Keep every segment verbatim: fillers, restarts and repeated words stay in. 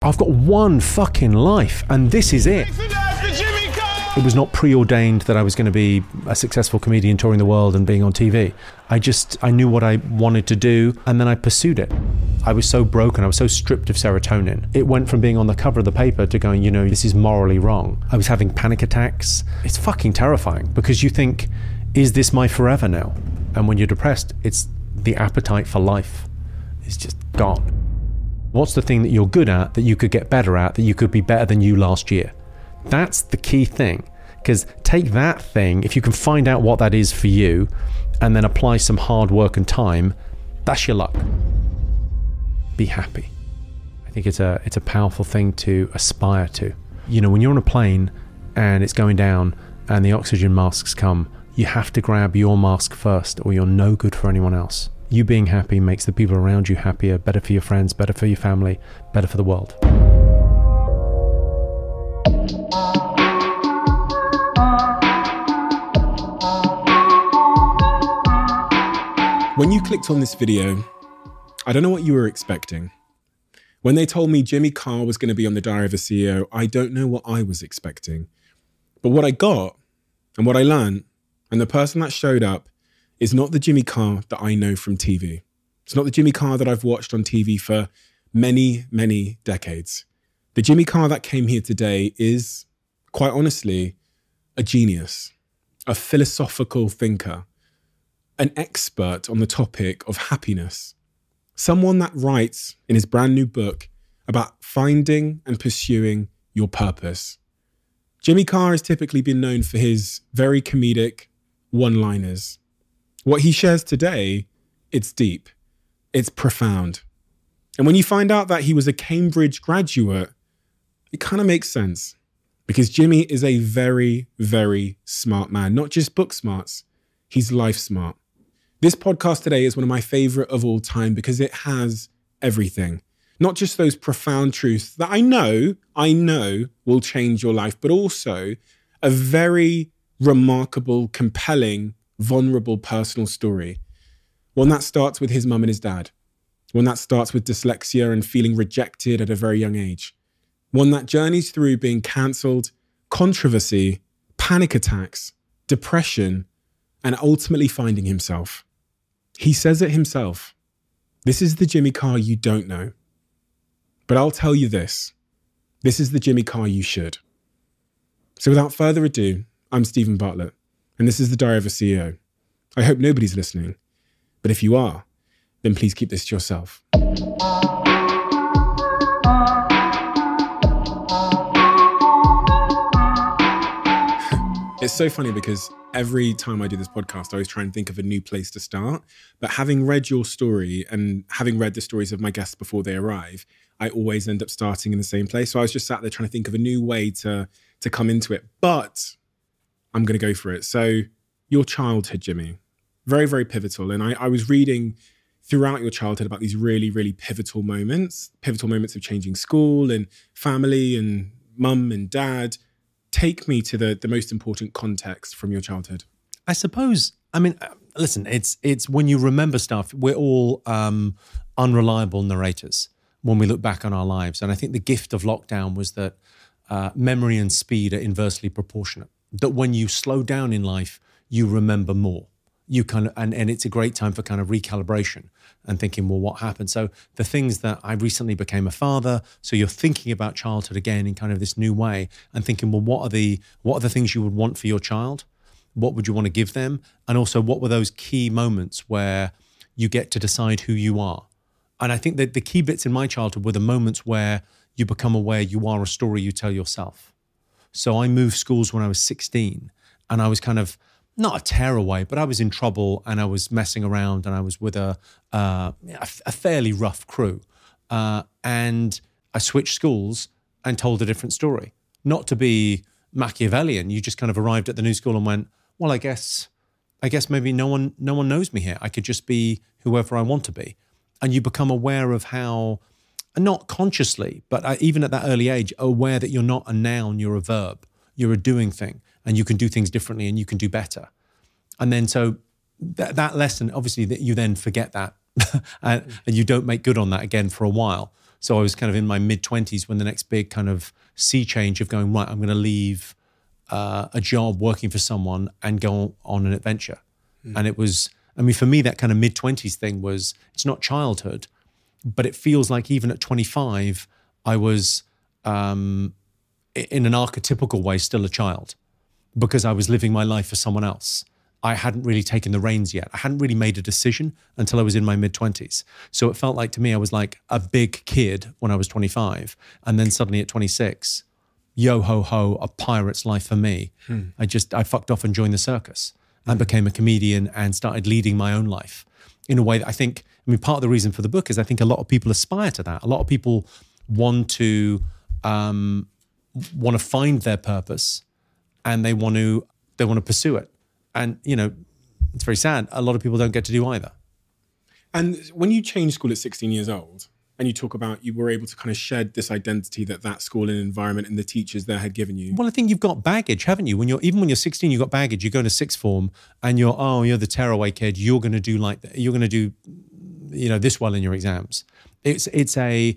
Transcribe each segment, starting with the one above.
I've got one fucking life and this is it. It was not preordained that I was going to be a successful comedian touring the world and being on T V. I just, I knew what I wanted to do and then I pursued it. I was so broken, I was so stripped of serotonin. It went from being on the cover of the paper to going, you know, this is morally wrong. I was having panic attacks. It's fucking terrifying because you think, is this my forever now? And when you're depressed, it's the appetite for life is just gone. What's the thing that you're good at, that you could get better at, that you could be better than you last year? That's the key thing. Because take that thing, if you can find out what that is for you, and then apply some hard work and time, that's your luck. Be happy. I think it's a it's a powerful thing to aspire to. You know, when you're on a plane and it's going down and the oxygen masks come, you have to grab your mask first or you're no good for anyone else. You being happy makes the people around you happier, better for your friends, better for your family, better for the world. When you clicked on this video, I don't know what you were expecting. When they told me Jimmy Carr was going to be on the Diary of a C E O, I don't know what I was expecting. But what I got and what I learned and the person that showed up is not the Jimmy Carr that I know from T V. It's not the Jimmy Carr that I've watched on T V for many, many decades. The Jimmy Carr that came here today is, quite honestly, a genius, a philosophical thinker, an expert on the topic of happiness, someone that writes in his brand new book about finding and pursuing your purpose. Jimmy Carr has typically been known for his very comedic one-liners. What he shares today, it's deep, it's profound. And when you find out that he was a Cambridge graduate, it kind of makes sense because Jimmy is a very, very smart man, not just book smarts, he's life smart. This podcast today is one of my favorite of all time because it has everything, not just those profound truths that I know, I know will change your life, but also a very remarkable, compelling, vulnerable personal story. One that starts with his mum and his dad. One that starts with dyslexia and feeling rejected at a very young age. One that journeys through being cancelled, controversy, panic attacks, depression, and ultimately finding himself. He says it himself. This is the Jimmy Carr you don't know. But I'll tell you this. This is the Jimmy Carr you should. So without further ado, I'm Stephen Bartlett, and this is the Diary of a C E O. I hope nobody's listening, but if you are, then please keep this to yourself. It's so funny because every time I do this podcast, I always try and think of a new place to start. But having read your story and having read the stories of my guests before they arrive, I always end up starting in the same place. So I was just sat there trying to think of a new way to, to come into it. But I'm going to go for it. So your childhood, Jimmy, very, very pivotal. And I, I was reading throughout your childhood about these really, really pivotal moments, pivotal moments of changing school and family and mum and dad. Take me to the, the most important context from your childhood. I suppose, I mean, listen, it's it's when you remember stuff, we're all um, unreliable narrators when we look back on our lives. And I think the gift of lockdown was that uh, memory and speed are inversely proportionate. That when you slow down in life, you remember more. You kind of, and, and it's a great time for kind of recalibration and thinking, well, what happened? So the things that I recently became a father, so you're thinking about childhood again in kind of this new way and thinking, well, what are the what are the things you would want for your child? What would you want to give them? And also, what were those key moments where you get to decide who you are? And I think that the key bits in my childhood were the moments where you become aware you are a story you tell yourself. So I moved schools when I was sixteen and I was kind of, not a tearaway, but I was in trouble and I was messing around and I was with a uh, a fairly rough crew. Uh, and I switched schools and told a different story. Not to be Machiavellian, you just kind of arrived at the new school and went, well, I guess I guess maybe no one no one knows me here. I could just be whoever I want to be. And you become aware of how, not consciously, but even at that early age, aware that you're not a noun, you're a verb. You're a doing thing. And you can do things differently and you can do better. And then so th- that lesson, obviously that you then forget that and, and you don't make good on that again for a while. So I was kind of in my mid-twenties when the next big kind of sea change of going, right, I'm going to leave uh, a job working for someone and go on an adventure. Mm. And it was, I mean, for me, that kind of mid-twenties thing was, it's not childhood, but it feels like even at twenty-five, I was, um, in an archetypical way, still a child because I was living my life for someone else. I hadn't really taken the reins yet. I hadn't really made a decision until I was in my mid-twenties. So it felt like to me, I was like a big kid when I was twenty-five. And then suddenly at twenty-six, yo ho ho, a pirate's life for me. Hmm. I just, I fucked off and joined the circus and became a comedian and started leading my own life in a way that I think, I mean, part of the reason for the book is I think a lot of people aspire to that. A lot of people want to, um, want to find their purpose and they want to, they want to pursue it. And, you know, it's very sad. A lot of people don't get to do either. And when you changed school at sixteen years old and you talk about you were able to kind of shed this identity that that school and environment and the teachers there had given you. Well, I think you've got baggage, haven't you? When you're, even when you're sixteen, you've got baggage. You go to sixth form and you're, oh, you're the tearaway kid. You're going to do like, you're going to do, you know, this well in your exams. It's, it's a,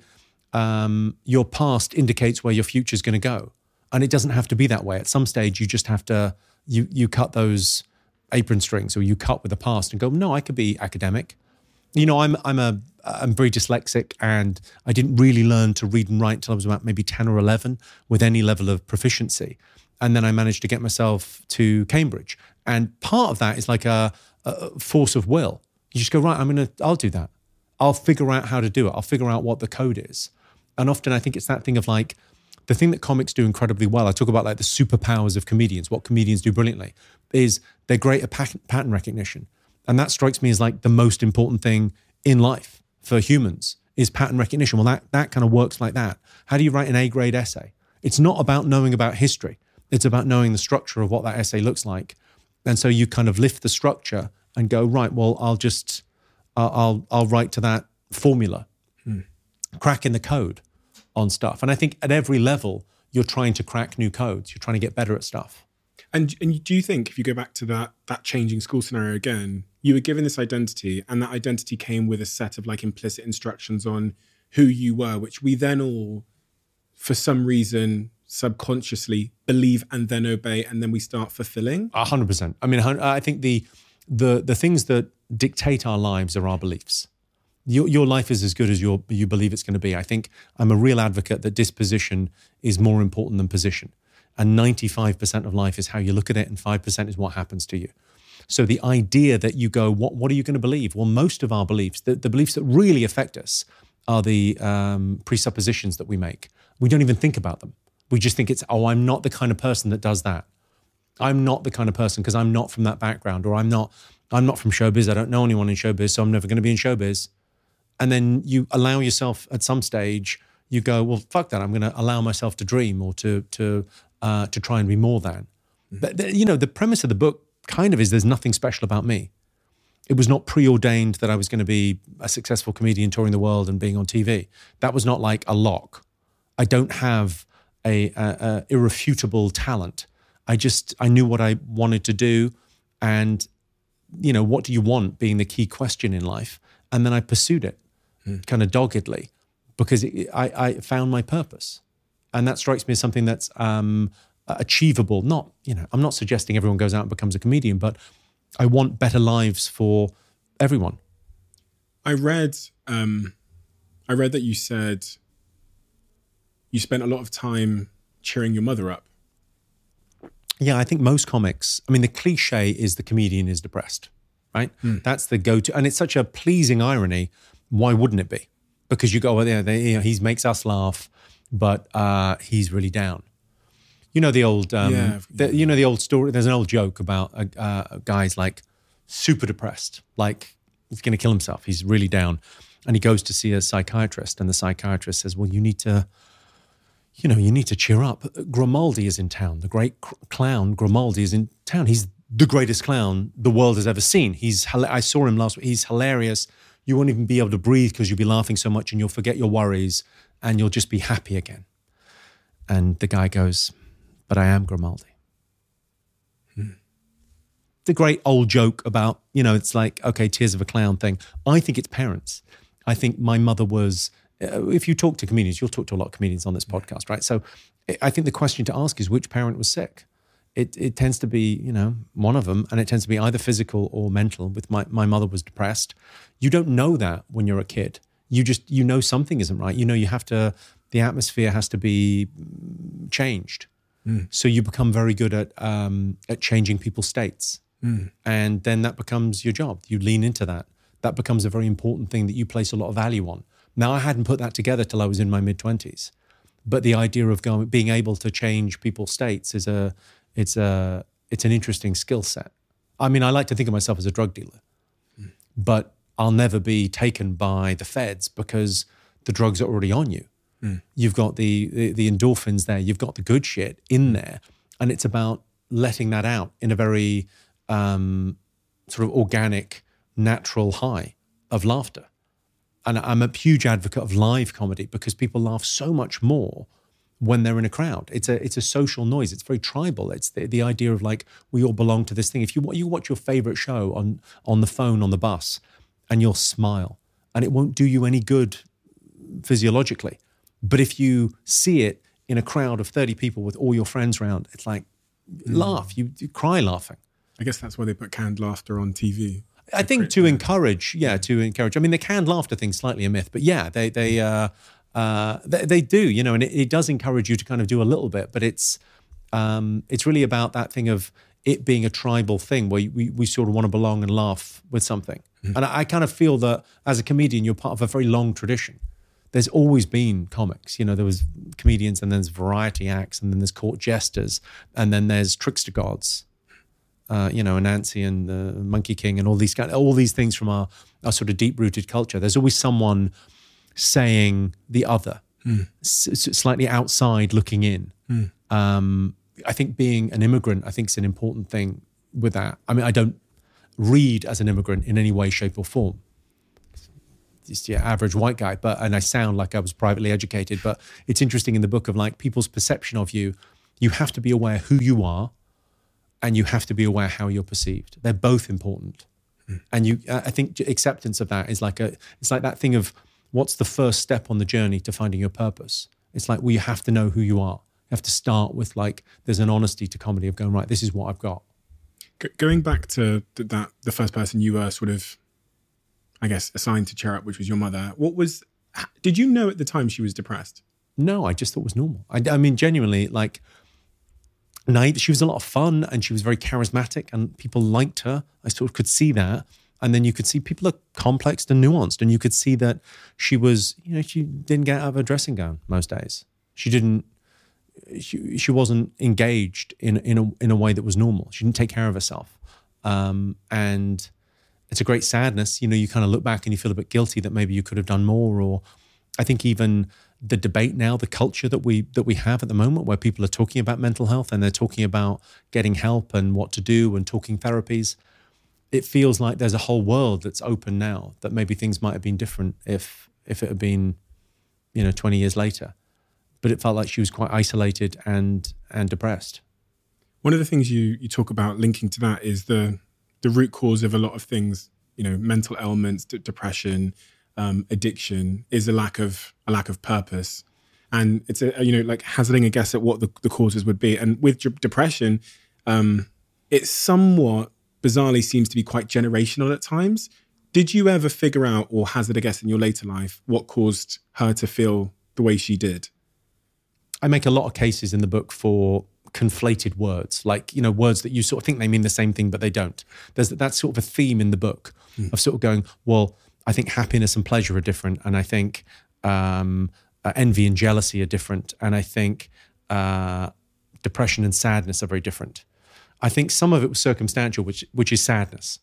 um, your past indicates where your future is going to go. And it doesn't have to be that way. At some stage, you just have to, you you cut those apron strings or you cut with the past and go, no, I could be academic. You know, I'm I'm a I'm very dyslexic and I didn't really learn to read and write until I was about maybe ten or eleven with any level of proficiency. And then I managed to get myself to Cambridge. And part of that is like a, a force of will. You just go, right, I'm gonna, I'll do that. I'll figure out how to do it. I'll figure out what the code is. And often I think it's that thing of like, the thing that comics do incredibly well, I talk about like the superpowers of comedians, what comedians do brilliantly, is they're great at pattern recognition. And that strikes me as like the most important thing in life for humans is pattern recognition. Well, that, that kind of works like that. How do you write an A-grade essay? It's not about knowing about history. It's about knowing the structure of what that essay looks like. And so you kind of lift the structure and go, right, well, I'll just, uh, I'll, I'll write to that formula, hmm. crack in the code on stuff. And I think at every level, you're trying to crack new codes. You're trying to get better at stuff. And and do you think, if you go back to that that changing school scenario again, you were given this identity and that identity came with a set of like implicit instructions on who you were, which we then all, for some reason, subconsciously believe and then obey and then we start fulfilling? A hundred percent. I mean, I think the, the, the things that dictate our lives are our beliefs. Your, your life is as good as your, you believe it's going to be. I think I'm a real advocate that disposition is more important than position. And ninety-five percent of life is how you look at it and five percent is what happens to you. So the idea that you go, what, what are you going to believe? Well, most of our beliefs, the, the beliefs that really affect us are the um, presuppositions that we make. We don't even think about them. We just think it's, oh, I'm not the kind of person that does that. I'm not the kind of person because I'm not from that background, or I'm not, I'm not from showbiz. I don't know anyone in showbiz, so I'm never going to be in showbiz. And then you allow yourself at some stage, you go, well, fuck that. I'm going to allow myself to dream or to to uh, to try and be more than. Mm-hmm. But, the, you know, the premise of the book kind of is there's nothing special about me. It was not preordained that I was going to be a successful comedian touring the world and being on T V. That was not like a lock. I don't have a, a, a irrefutable talent. I just, I knew what I wanted to do. And, you know, what do you want being the key question in life? And then I pursued it. Mm. Kind of doggedly, because it, I, I found my purpose. And that strikes me as something that's um, achievable. Not, you know, I'm not suggesting everyone goes out and becomes a comedian, but I want better lives for everyone. I read, um, I read that you said you spent a lot of time cheering your mother up. Yeah, I think most comics, I mean, the cliche is the comedian is depressed, right? Mm. That's the go-to. And it's such a pleasing irony. Why wouldn't it be? Because you go, well, yeah, they, you know, he makes us laugh, but uh, he's really down. You know the old, um, yeah. the, you know the old story. There's an old joke about uh, uh, guys like super depressed, like he's going to kill himself. He's really down, and he goes to see a psychiatrist, and the psychiatrist says, "Well, you need to, you know, you need to cheer up. Grimaldi is in town. The great cr- clown Grimaldi is in town. He's the greatest clown the world has ever seen. He's I saw him last week. He's hilarious." You won't even be able to breathe because you'll be laughing so much and you'll forget your worries and you'll just be happy again. And the guy goes, but I am Grimaldi. Hmm. The great old joke about, you know, it's like, okay, tears of a clown thing. I think it's parents. I think my mother was uh, if you talk to comedians, you'll talk to a lot of comedians on this podcast, right? So I think the question to ask is which parent was sick? It it tends to be, you know, one of them, and it tends to be either physical or mental. With my, my mother was depressed. You don't know that when you're a kid. You just, you know something isn't right. You know you have to, the atmosphere has to be changed. Mm. So you become very good at um, at changing people's states. Mm. And then that becomes your job. You lean into that. That becomes a very important thing that you place a lot of value on. Now, I hadn't put that together till I was in my mid-twenties. But the idea of going, being able to change people's states is a, it's a, it's an interesting skill set. I mean, I like to think of myself as a drug dealer, mm. but I'll never be taken by the feds because the drugs are already on you. Mm. You've got the, the the endorphins there. You've got the good shit in there. And it's about letting that out in a very um, sort of organic, natural high of laughter. And I'm a huge advocate of live comedy because people laugh so much more when they're in a crowd. It's a it's a social noise. It's very tribal. It's the, the idea of like, we all belong to this thing. If you you watch your favorite show on on the phone, on the bus, and you'll smile, and it won't do you any good physiologically. But if you see it in a crowd of thirty people with all your friends around, it's like, mm. laugh, you, you cry laughing. I guess that's why they put canned laughter on T V. I think to encourage, yeah, to encourage. I mean, the canned laughter thing's slightly a myth, but yeah, they they uh, uh, they, they do, you know, and it, it does encourage you to kind of do a little bit, but it's um, it's really about that thing of it being a tribal thing where we we sort of want to belong and laugh with something. Mm-hmm. And I, I kind of feel that as a comedian, you're part of a very long tradition. There's always been comics, you know, there was comedians and then there's variety acts and then there's court jesters and then there's trickster gods. Uh, you know, Anansi and the Monkey King and all these kind, all these things from our, our sort of deep-rooted culture. There's always someone saying the other, mm. s- slightly outside looking in. Mm. Um, I think being an immigrant, I think is an important thing with that. I mean, I don't read as an immigrant in any way, shape or form. Just your average white guy, but and I sound like I was privately educated, but it's interesting in the book of like people's perception of you. You have to be aware who you are, and you have to be aware how you're perceived. They're both important. Mm. And you, I think acceptance of that is like a, it's like that thing of what's the first step on the journey to finding your purpose? It's like, well, you have to know who you are. You have to start with like, there's an honesty to comedy of going, right, this is what I've got. G- going back to th- that, the first person you were sort of, I guess, assigned to cheer up, which was your mother. What was, did you know at the time she was depressed? No, I just thought it was normal. I, I mean, genuinely, like, naive. She was a lot of fun and she was very charismatic and people liked her. I sort of could see that. And then you could see people are complex and nuanced and you could see that she was, you know, she didn't get out of her dressing gown most days. She didn't, she, she wasn't engaged in, in, a, in a way that was normal. She didn't take care of herself. Um, and it's a great sadness. You know, you kind of look back and you feel a bit guilty that maybe you could have done more. Or I think even the debate now, the culture that we that we have at the moment where people are talking about mental health and they're talking about getting help and what to do and talking therapies, it feels like there's a whole world that's open now that maybe things might have been different if if it had been, you know, twenty years later. But it felt like she was quite isolated and and depressed. One of the things you you talk about linking to that is the the root cause of a lot of things, you know, mental ailments, d- depression, Um, addiction is a lack of a lack of purpose, and it's a you know like hazarding a guess at what the, the causes would be. And with d- depression, um, it somewhat bizarrely seems to be quite generational at times. Did you ever figure out or hazard a guess in your later life what caused her to feel the way she did? I make a lot of cases in the book for conflated words, like, you know, words that you sort of think they mean the same thing, but they don't. There's that sort of a theme in the book mm. of sort of going, well, I think happiness and pleasure are different. And I think um, uh, envy and jealousy are different. And I think uh, depression and sadness are very different. I think some of it was circumstantial, which which is sadness.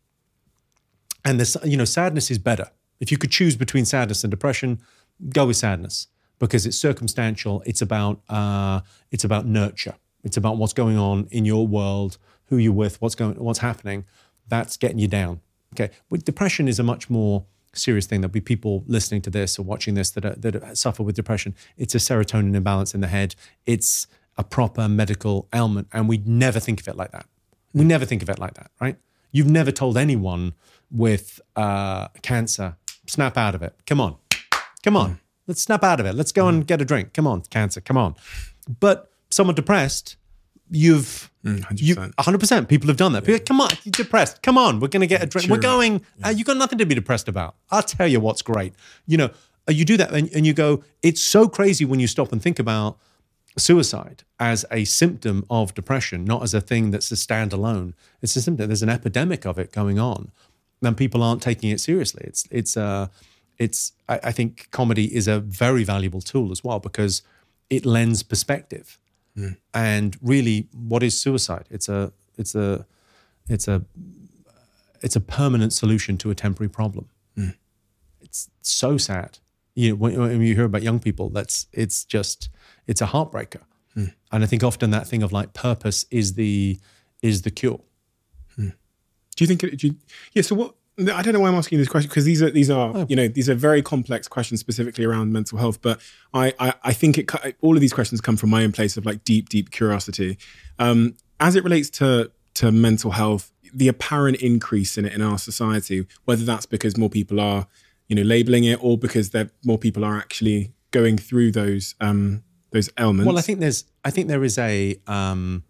And this, you know, sadness is better. If you could choose between sadness and depression, go with sadness because it's circumstantial. It's about uh, it's about nurture. It's about what's going on in your world, who you're with, what's going, what's happening. That's getting you down. Okay, with depression is a much more serious thing. There'll be people listening to this or watching this that are, that suffer with depression. It's a serotonin imbalance in the head. It's a proper medical ailment, and we never think of it like that. We never think of it like that, right? You've never told anyone with uh, cancer, snap out of it. Come on, Come on, mm. let's snap out of it. Let's go mm. and get a drink. Come on, cancer, come on. But someone depressed, you've, mm, one hundred percent. You, one hundred percent people have done that. Yeah. People, come on, you're depressed. Come on, we're going to get a drink. Cheer we're going, yeah. uh, you've got nothing to be depressed about. I'll tell you what's great. You know, you do that and, and you go, it's so crazy when you stop and think about suicide as a symptom of depression, not as a thing that's a standalone. It's a symptom. There's an epidemic of it going on, and people aren't taking it seriously. It's it's uh, it's. I, I think comedy is a very valuable tool as well because it lends perspective. Mm. And really, what is suicide? It's a it's a it's a it's a permanent solution to a temporary problem. Mm. It's so sad. You know, when, when you hear about young people, that's it's just it's a heartbreaker. Hmm. And I think often that thing of like purpose is the is the cure. Hmm. Do you think? Do you, yeah. So what? I don't know why I'm asking this question because these are these are oh. you know these are very complex questions specifically around mental health. But I I, I think it all of these questions come from my own place of like deep deep curiosity. Um, as it relates to to mental health, the apparent increase in it in our society, whether that's because more people are you know, labeling it, or because there more people are actually going through those um, those elements. Well, I think there's, I think there is a, um,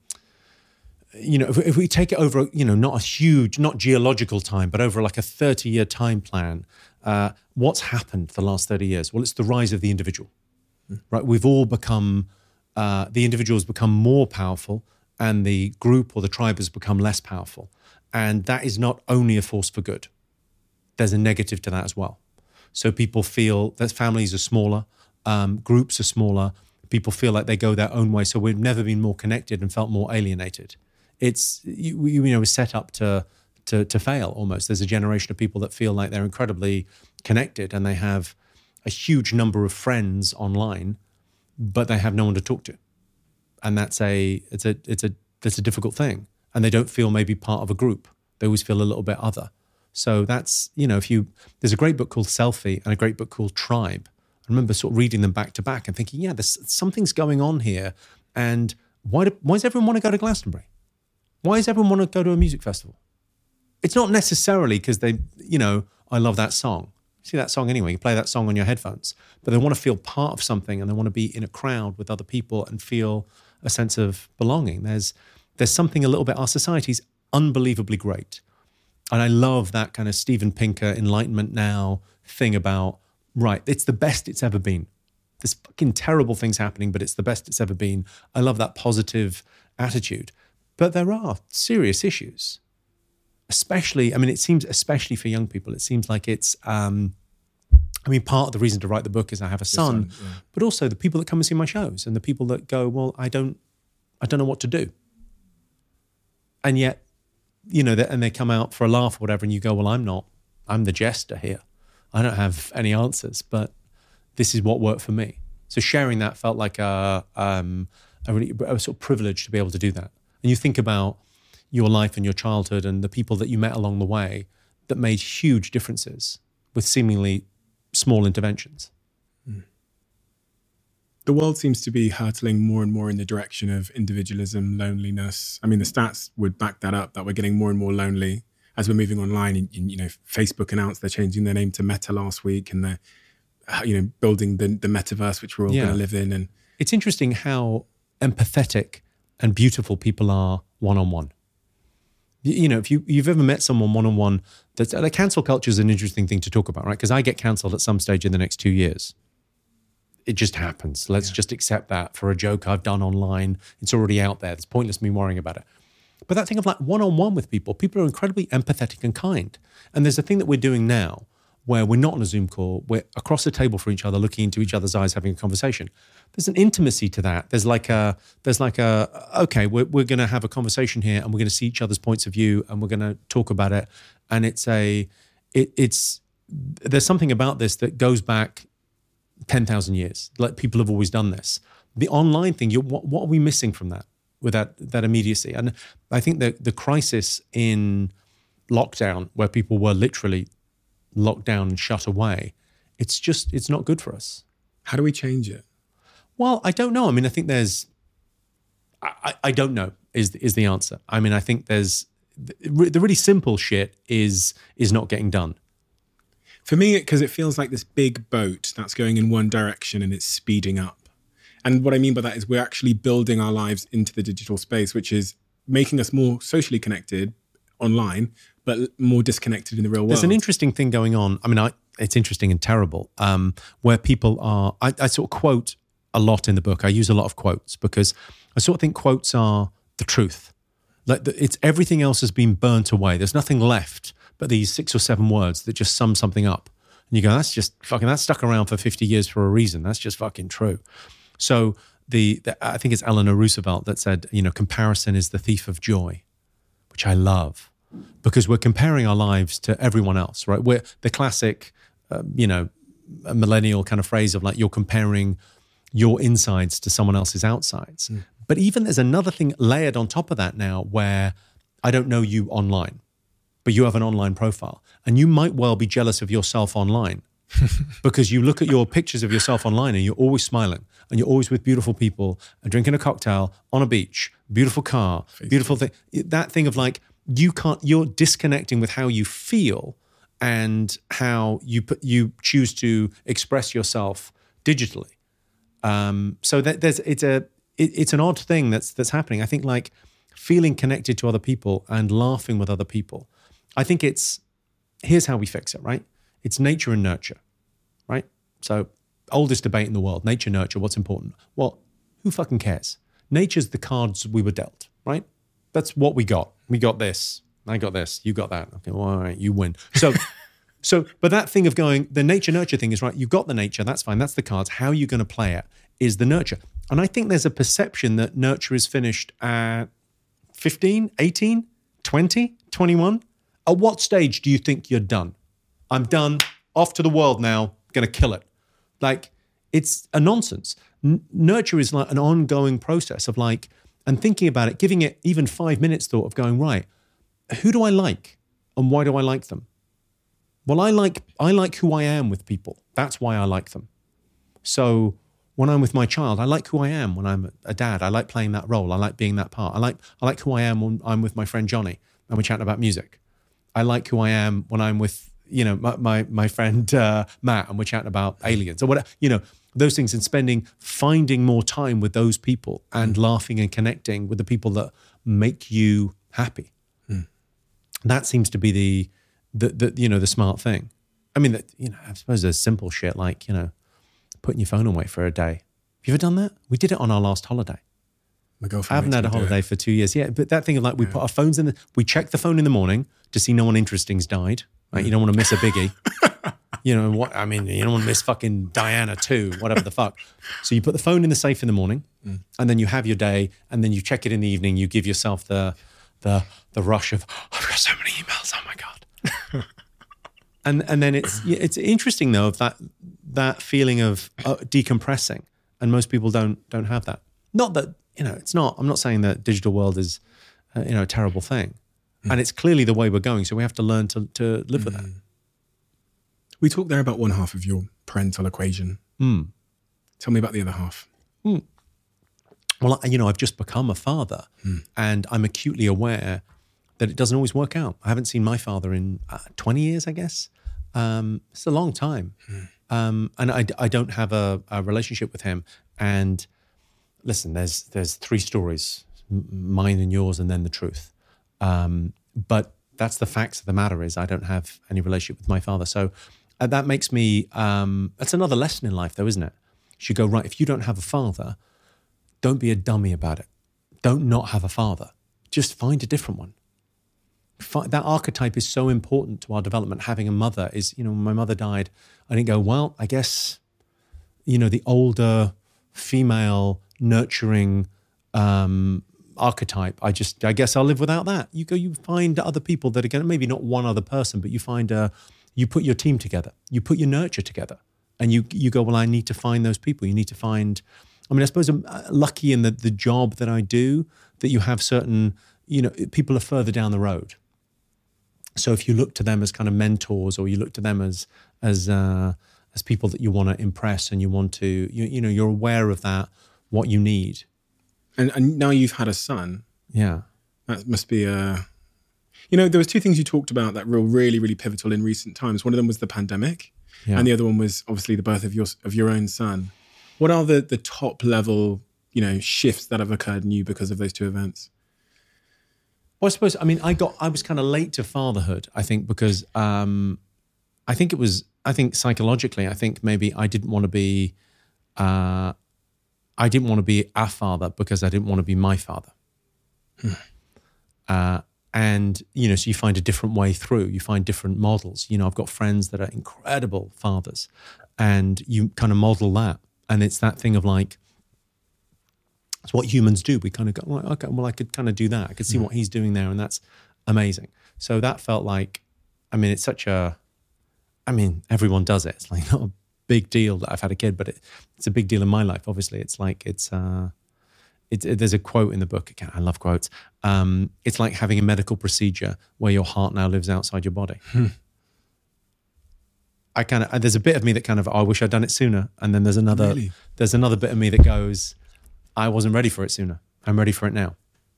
you know, if, if we take it over, you know, not a huge, not geological time, but over like a thirty-year time plan, uh, what's happened the last thirty years? Well, it's the rise of the individual, mm. right? We've all become, uh, the individual has become more powerful, and the group or the tribe has become less powerful, and that is not only a force for good. There's a negative to that as well. So people feel that families are smaller, um, groups are smaller, people feel like they go their own way. So we've never been more connected and felt more alienated. It's, you, you know, it's set up to, to, to fail almost. There's a generation of people that feel like they're incredibly connected and they have a huge number of friends online, but they have no one to talk to. And that's a, it's a, it's a, that's a difficult thing. And they don't feel maybe part of a group. They always feel a little bit other. So that's, you know, if you, there's a great book called Selfie and a great book called Tribe. I remember sort of reading them back to back and thinking, yeah, there's something's going on here. And why, do, why does everyone want to go to Glastonbury? Why does everyone want to go to a music festival? It's not necessarily because they, you know, I love that song. You see that song anyway, you play that song on your headphones, but they want to feel part of something and they want to be in a crowd with other people and feel a sense of belonging. There's, there's something a little bit, our society's unbelievably great. And I love that kind of Steven Pinker Enlightenment Now thing about, right, it's the best it's ever been. There's fucking terrible things happening, but it's the best it's ever been. I love that positive attitude. But there are serious issues, especially, I mean, it seems, especially for young people, it seems like it's, um, I mean, part of the reason to write the book is I have a son, son yeah. but also the people that come and see my shows and the people that go, well, I don't, I don't know what to do. And yet, you know, and they come out for a laugh or whatever, and you go, well, I'm not, I'm the jester here. I don't have any answers, but this is what worked for me. So sharing that felt like a, um, a really a sort of privilege to be able to do that. And you think about your life and your childhood and the people that you met along the way that made huge differences with seemingly small interventions. Mm. The world seems to be hurtling more and more in the direction of individualism, loneliness. I mean, the stats would back that up, that we're getting more and more lonely as we're moving online. And, you know, Facebook announced they're changing their name to Meta last week, and they're, you know, building the, the metaverse, which we're all yeah. going to live in. And it's interesting how empathetic and beautiful people are one-on-one. You, you know, if you, you've ever met someone one-on-one, that's, like, cancel culture is an interesting thing to talk about, right? Because I get cancelled at some stage in the next two years. It just happens. Let's yeah. just accept that for a joke I've done online. It's already out there. It's pointless me worrying about it. But that thing of like one-on-one with people, people are incredibly empathetic and kind. And there's a thing that we're doing now where we're not on a Zoom call, we're across the table from each other, looking into each other's eyes, having a conversation. There's an intimacy to that. There's like a, there's like a, okay, we're, we're going to have a conversation here and we're going to see each other's points of view and we're going to talk about it. And it's a, it, it's, there's something about this that goes back ten thousand years. Like, people have always done this. The online thing, you, what, what are we missing from that, with that, that immediacy? And I think that the crisis in lockdown, where people were literally locked down and shut away, it's just, it's not good for us. How do we change it? Well, I don't know. I mean, I think there's, I, I don't know is, is the answer. I mean, I think there's, the really simple shit is, is not getting done. For me, because it feels like this big boat that's going in one direction and it's speeding up. And what I mean by that is we're actually building our lives into the digital space, which is making us more socially connected online, but more disconnected in the real world. There's an interesting thing going on. I mean, I, it's interesting and terrible, um, where people are, I, I sort of quote a lot in the book. I use a lot of quotes because I sort of think quotes are the truth. Like the, it's everything else has been burnt away. There's nothing left but these six or seven words that just sum something up. And you go, that's just fucking, that's stuck around for fifty years for a reason. That's just fucking true. So the, the I think it's Eleanor Roosevelt that said, you know, comparison is the thief of joy, which I love because we're comparing our lives to everyone else, right? We're the classic, uh, you know, a millennial kind of phrase of like you're comparing your insides to someone else's outsides. Mm. But even there's another thing layered on top of that now where I don't know you online, but you have an online profile and you might well be jealous of yourself online because you look at your pictures of yourself online and you're always smiling and you're always with beautiful people and drinking a cocktail on a beach, beautiful car, Facebook. Beautiful thing. That thing of like, you can't, you're disconnecting with how you feel and how you put, you choose to express yourself digitally. Um, so that there's, it's a, it, it's an odd thing that's, that's happening. I think like feeling connected to other people and laughing with other people. I think it's, here's how we fix it, right? It's nature and nurture, right? So oldest debate in the world, nature, nurture, what's important? Well, who fucking cares? Nature's the cards we were dealt, right? That's what we got. We got this. I got this. You got that. Okay, well, all right, you win. So, so, but that thing of going, the nature, nurture thing is right. You've got the nature, that's fine. That's the cards. How are you going to play it is the nurture. And I think there's a perception that nurture is finished at fifteen, eighteen, twenty, twenty-one. At what stage do you think you're done? I'm done, off to the world now, gonna kill it. Like, it's a nonsense. N- nurture is like an ongoing process of like, and thinking about it, giving it even five minutes thought of going, right, who do I like and why do I like them? Well, I like I like who I am with people. That's why I like them. So when I'm with my child, I like who I am when I'm a dad. I like playing that role. I like being that part. I like I like who I am when I'm with my friend Johnny and we're chatting about music. I like who I am when I'm with, you know, my my, my friend uh, Matt and we're chatting about aliens or whatever, you know, those things, and spending, finding more time with those people and mm. laughing and connecting with the people that make you happy. Mm. That seems to be the, the, the, you know, the smart thing. I mean, that, you know, I suppose there's simple shit like, you know, putting your phone away for a day. Have you ever done that? We did it on our last holiday. My girlfriend I haven't had a holiday for two years. Yeah, but that thing of like, we yeah. put our phones in, the, we check the phone in the morning to see no one interesting's died. Right? You don't want to miss a biggie. You know what? I mean, you don't want to miss fucking Diana too, whatever the fuck. So you put the phone in the safe in the morning, mm. and then you have your day, and then you check it in the evening. You give yourself the the the rush of, oh, I've got so many emails. Oh my god. and and then it's it's interesting though of that that feeling of uh, decompressing, and most people don't don't have that. Not that, you know, it's not. I'm not saying that digital world is uh, you know a terrible thing, mm. and it's clearly the way we're going. So we have to learn to to live mm. with that. We talked there about one half of your parental equation. Mm. Tell me about the other half. Mm. Well, you know, I've just become a father, mm. and I'm acutely aware that it doesn't always work out. I haven't seen my father in uh, twenty years, I guess. Um, it's a long time. Mm. Um, and I, I don't have a, a relationship with him. And listen, there's there's three stories, mine and yours, and then the truth. Um, but that's the facts of the matter is I don't have any relationship with my father. So uh, that makes me, um, that's another lesson in life though, isn't it? You should go, right, if you don't have a father, don't be a dummy about it. Don't not have a father. Just find a different one. That archetype is so important to our development. Having a mother is, you know, when my mother died, I didn't go, well, I guess, you know, the older female nurturing um, archetype, I just, I guess I'll live without that. You go, you find other people that are going to, maybe not one other person, but you find, a, you put your team together, you put your nurture together, and you you go, well, I need to find those people. You need to find, I mean, I suppose I'm lucky in the, the job that I do, that you have certain, you know, people are further down the road. So if you look to them as kind of mentors, or you look to them as as uh, as people that you want to impress, and you want to, you, you know, you're aware of that, what you need. And, and now you've had a son. Yeah, that must be a You know, there was two things you talked about that were really, really pivotal in recent times. One of them was the pandemic, yeah. and the other one was obviously the birth of your of your own son. What are the the top level, you know, shifts that have occurred in you because of those two events? Well, I suppose, I mean, I got, I was kind of late to fatherhood, I think, because um, I think it was, I think psychologically, I think maybe I didn't want to be, uh, I didn't want to be a father because I didn't want to be my father. Hmm. Uh, and, you know, so you find a different way through, you find different models. You know, I've got friends that are incredible fathers and you kind of model that. And it's that thing of like, it's what humans do. We kind of go, well, okay, well, I could kind of do that. I could see mm. what he's doing there, and that's amazing. So that felt like, I mean, it's such a, I mean, everyone does it. It's like not a big deal that I've had a kid, but it, it's a big deal in my life. Obviously, it's like it's, uh, it, it, there's a quote in the book. Again, I love quotes. Um, it's like having a medical procedure where your heart now lives outside your body. Hmm. I kind of, there's a bit of me that kind of, oh, I wish I'd done it sooner, and then there's another, really? there's another bit of me that goes, I wasn't ready for it sooner. I'm ready for it now.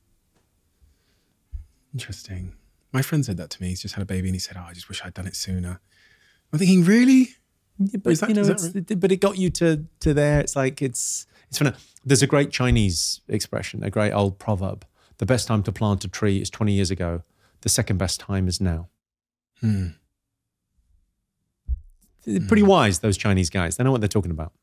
Interesting. My friend said that to me. He's just had a baby and he said, oh, I just wish I'd done it sooner. I'm thinking, really? Yeah, but, that, you know, it's, right? But it got you to to there. It's like, it's, it's funny. There's a great Chinese expression, a great old proverb. The best time to plant a tree is twenty years ago. The second best time is now. Hmm. They're pretty hmm. wise, those Chinese guys. They know what they're talking about.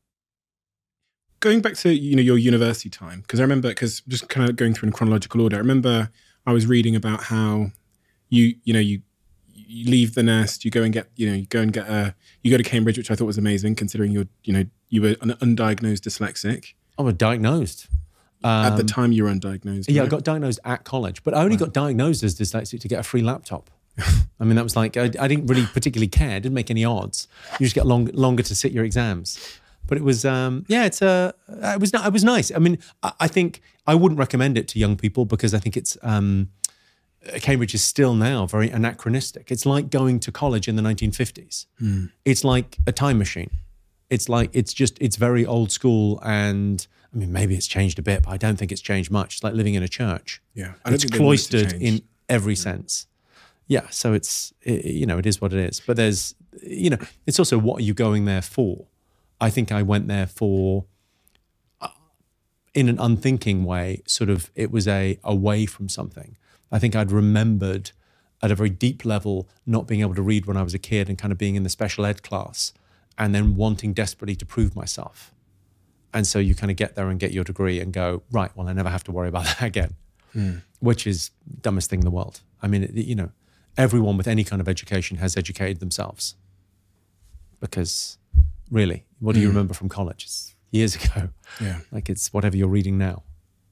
Going back to, you know, your university time, because I remember, because just kind of going through in chronological order, I remember I was reading about how you, you know, you you leave the nest, you go and get, you know, you go and get a, you go to Cambridge, which I thought was amazing, considering you're, you know, you were an undiagnosed dyslexic. I was diagnosed. Um, at the time you were undiagnosed. Yeah, right? I got diagnosed at college, but I only right. got diagnosed as dyslexic to get a free laptop. I mean, that was like, I, I didn't really particularly care. I didn't make any odds. You just get long, longer to sit your exams. But it was, um, yeah, it's uh, it was it was nice. I mean, I, I think I wouldn't recommend it to young people because I think it's um, Cambridge is still now very anachronistic. It's like going to college in the nineteen fifties. Hmm. It's like a time machine. It's like it's just it's very old school, and I mean maybe it's changed a bit, but I don't think it's changed much. It's like living in a church. Yeah, I don't it's think cloistered in every yeah. sense. Yeah, so it's it, you know it is what it is. But there's you know it's also what are you going there for? I think I went there for, uh, in an unthinking way, sort of, it was a away from something. I think I'd remembered at a very deep level not being able to read when I was a kid and kind of being in the special ed class and then wanting desperately to prove myself. And so you kind of get there and get your degree and go, right, well, I never have to worry about that again, mm. which is the dumbest thing in the world. I mean, it, you know, everyone with any kind of education has educated themselves because... Really, what do you mm. remember from college? It's years ago. Yeah. Like it's whatever you're reading now.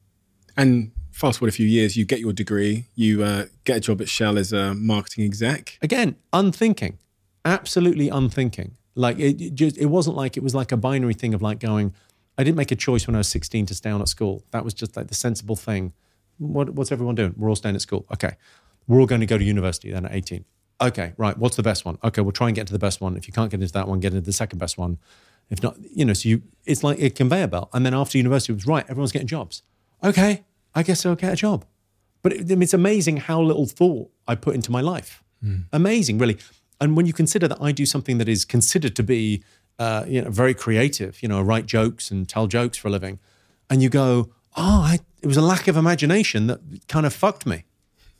And fast forward a few years, you get your degree, you uh, get a job at Shell as a marketing exec. Again, unthinking, absolutely unthinking. Like it, it just, it wasn't like, it was like a binary thing of like going, I didn't make a choice when I was sixteen to stay on at school. That was just like the sensible thing. What, what's everyone doing? We're all staying at school. Okay. We're all going to go to university then at eighteen. Okay, right. What's the best one? Okay, we'll try and get to the best one. If you can't get into that one, get into the second best one. If not, you know, so you, it's like a conveyor belt. And then after university, it was right, everyone's getting jobs. Okay, I guess I'll get a job. But it, it's amazing how little thought I put into my life. Mm. Amazing, really. And when you consider that I do something that is considered to be, uh, you know, very creative, you know, write jokes and tell jokes for a living, and you go, oh, I, it was a lack of imagination that kind of fucked me.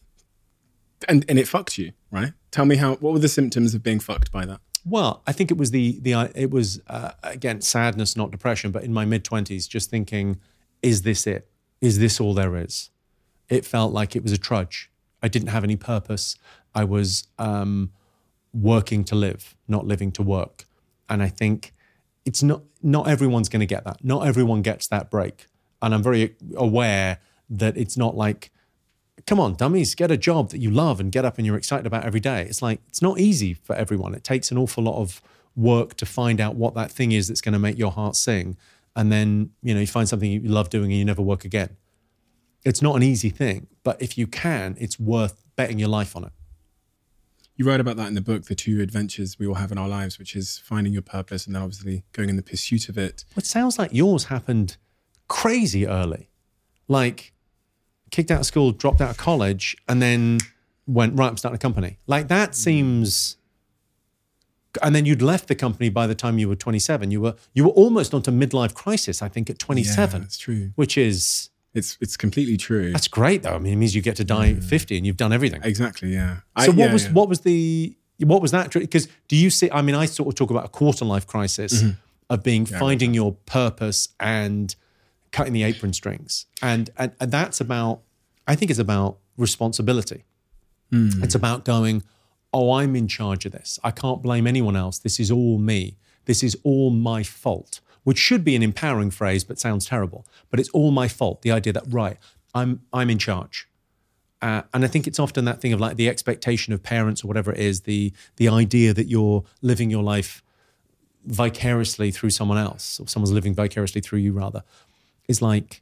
And and it fucked you, right? Tell me how. What were the symptoms of being fucked by that? Well, I think it was the the it was uh, again sadness, not depression. But in my mid twenties, just thinking, is this it? Is this all there is? It felt like it was a trudge. I didn't have any purpose. I was um, working to live, not living to work. And I think it's not not everyone's going to get that. Not everyone gets that break. And I'm very aware that it's not like, come on, dummies, get a job that you love and get up and you're excited about every day. It's like, it's not easy for everyone. It takes an awful lot of work to find out what that thing is that's going to make your heart sing. And then, you know, you find something you love doing and you never work again. It's not an easy thing, but if you can, it's worth betting your life on it. You write about that in the book, the two adventures we all have in our lives, which is finding your purpose and then obviously going in the pursuit of it. It sounds like yours happened crazy early. Like, kicked out of school, dropped out of college, and then went, right, I'm starting a company. Like that seems, and then you'd left the company by the time you were twenty-seven. You were you were almost onto midlife crisis, I think, at twenty-seven. Yeah, that's true. Which is, It's it's completely true. that's great though. I mean, it means you get to die at fifty and you've done everything. Exactly, yeah. So I, what yeah, was yeah. what was the what was that? Because do you see? I mean, I sort of talk about a quarter life crisis Mm-hmm. of being finding your purpose and cutting the apron strings, and and, and that's about. I think it's about responsibility. Mm. It's about going, oh, I'm in charge of this. I can't blame anyone else. This is all me. This is all my fault. Which should be an empowering phrase, but sounds terrible. But it's all my fault. The idea that right, I'm I'm in charge. Uh, and I think it's often that thing of like the expectation of parents or whatever it is, the the idea that you're living your life vicariously through someone else, or someone's living vicariously through you rather, is like,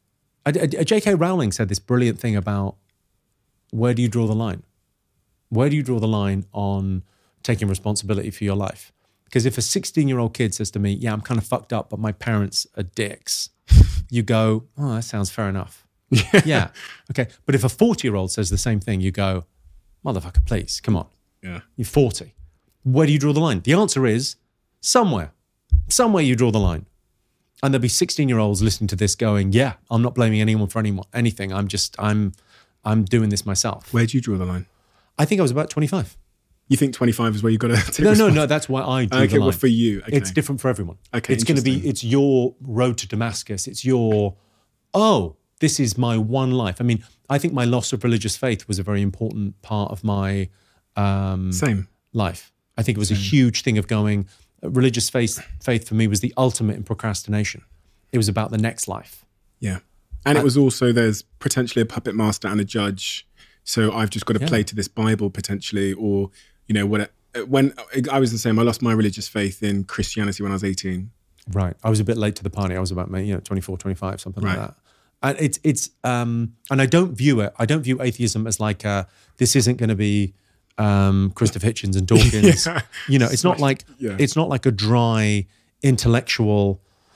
J K Rowling said this brilliant thing about where do you draw the line? Where do you draw the line on taking responsibility for your life? Because if a sixteen-year-old kid says to me, yeah, I'm kind of fucked up, but my parents are dicks, you go, oh, that sounds fair enough. Yeah. Okay. But if a forty-year-old says the same thing, you go, motherfucker, please, come on. Yeah. You're forty. Where do you draw the line? The answer is somewhere. Somewhere you draw the line. And there'll be sixteen-year-olds listening to this going, yeah, I'm not blaming anyone for anyone, anything. I'm just, I'm, I'm doing this myself. Where do you draw the line? I think I was about twenty-five. You think twenty-five is where you got to take No, no, responsibility? no. That's why I drew Okay, the line. well, for you, okay. It's different for everyone. Okay, it's going to be, interesting. it's your road to Damascus. It's your, oh, this is my one life. I mean, I think my loss of religious faith was a very important part of my um, Same. life. I think it was a huge thing of going, religious faith, faith for me was the ultimate in procrastination. It was about the next life. Yeah. And it was also, there's potentially a puppet master and a judge. So I've just got to Yeah. play to this Bible potentially, or, you know, what, when I was the same, I lost my religious faith in Christianity when I was eighteen. Right. I was a bit late to the party. I was about, you know, twenty-four, twenty-five, something Right. like that. And it's, it's, um, and I don't view it, I don't view atheism as like, uh, this isn't going to be um, Christopher Hitchens and Dawkins. Yeah. You know, it's not like, Yeah. it's not like a dry intellectual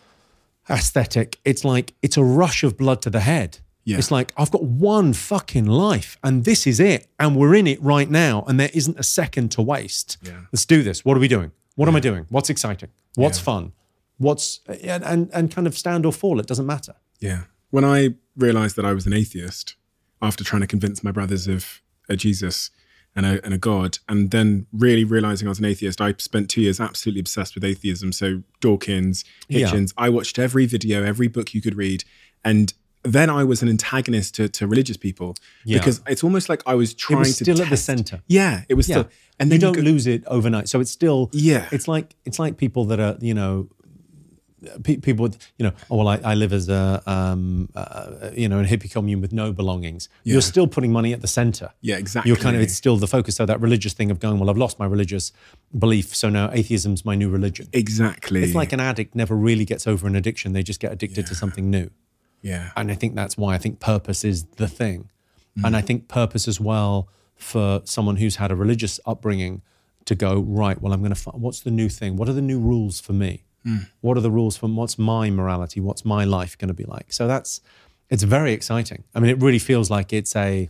aesthetic. It's like, it's a rush of blood to the head. Yeah. It's like, I've got one fucking life and this is it. And we're in it right now. And there isn't a second to waste. Yeah. Let's do this. What are we doing? What am I doing? What's exciting? What's Yeah. fun? What's, and, and, and kind of stand or fall. It doesn't matter. Yeah. When I realized that I was an atheist after trying to convince my brothers of a Jesus and a, and a God, and then really realizing I was an atheist, I spent two years absolutely obsessed with atheism. So Dawkins, Yeah. Hitchens, I watched every video, every book you could read. And then I was an antagonist to, to religious people Yeah. because it's almost like I was It trying was to still at the test- center. Yeah, it was Yeah. still. And You then don't go- lose it overnight. So it's still, Yeah. it's like, it's like people that are, you know, pe- people, with, you know, oh, well, I, I live as a, um, uh, you know, in a hippie commune with no belongings. Yeah. You're still putting money at the center. Yeah, exactly. You're kind of, it's still the focus. So that religious thing of going, well, I've lost my religious belief. So now atheism's my new religion. Exactly. It's like an addict never really gets over an addiction. They just get addicted to something new. Yeah. And I think that's why I think purpose is the thing. Mm. And I think purpose as well for someone who's had a religious upbringing to go, right, well, I'm going to find, what's the new thing? What are the new rules for me? Mm. What are the rules for, what's my morality? What's my life going to be like? So that's, it's very exciting. I mean, it really feels like it's a,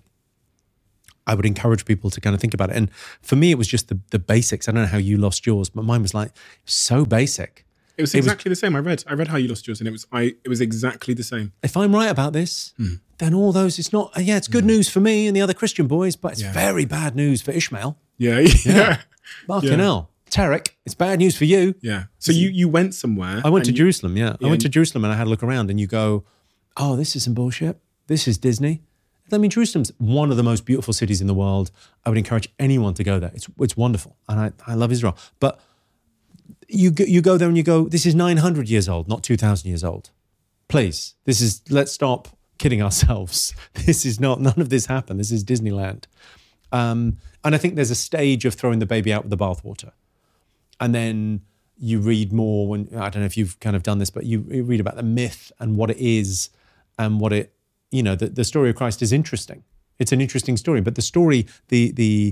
I would encourage people to kind of think about it. And for me, it was just the, the basics. I don't know how you lost yours, but mine was like so basic. It was It was- exactly the same. I read. I read how you lost yours, and it was. I. It was exactly the same. If I'm right about this, then all those, it's not, yeah, it's good news for me and the other Christian boys, but it's Yeah. very bad news for Ishmael. Yeah. Yeah. Fucking Yeah. hell. Tarek, it's bad news for you. Yeah. So you you went somewhere. I went to and you- Jerusalem, yeah. I Yeah, went to and- Jerusalem and I had a look around and you go, oh, this is some bullshit. This is Disney. I mean, Jerusalem's one of the most beautiful cities in the world. I would encourage anyone to go there. It's it's wonderful. And I, I love Israel. But you go, you go there and you go, this is nine hundred years old, not two thousand years old. Please, this is, let's stop kidding ourselves. This is not, none of this happened. This is Disneyland. Um, and I think there's a stage of throwing the baby out with the bathwater. And then you read more when, I don't know if you've kind of done this, but you, you read about the myth and what it is and what it, you know, the, the story of Christ is interesting. It's an interesting story, but the story, the, the,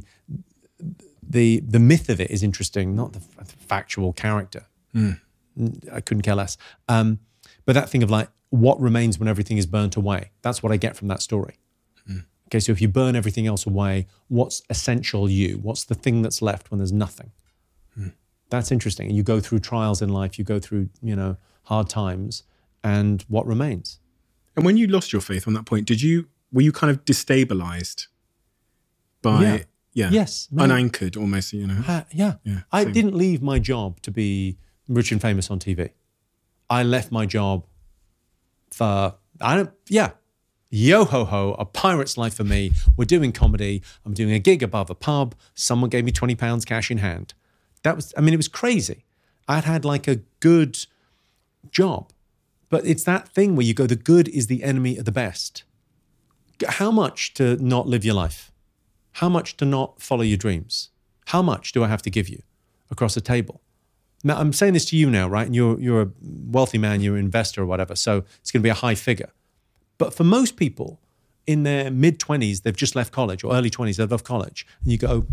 the, the myth of it is interesting, not the f- factual character. Mm. I couldn't care less. Um, but that thing of like, what remains when everything is burnt away? That's what I get from that story. Okay, so if you burn everything else away, what's essential you? What's the thing that's left when there's nothing? Hmm. That's interesting. And you go through trials in life, you go through, you know, hard times, and what remains? And when you lost your faith on that point, did you, were you kind of destabilized by, yeah, yeah yes, unanchored almost, you know? Uh, yeah. yeah I didn't leave my job to be rich and famous on T V. I left my job for, I don't, yeah, yo ho ho, a pirate's life for me. We're doing comedy. I'm doing a gig above a pub. Someone gave me twenty pounds cash in hand. That was, I mean, it was crazy. I'd had like a good job, but it's that thing where you go, the good is the enemy of the best. How much to not live your life? How much to not follow your dreams? How much do I have to give you across a table? Now, I'm saying this to you now, right? And you're, you're a wealthy man, you're an investor or whatever, so it's going to be a high figure. But for most people in their mid-twenties, they've just left college, or early twenties, they've left college, and you go,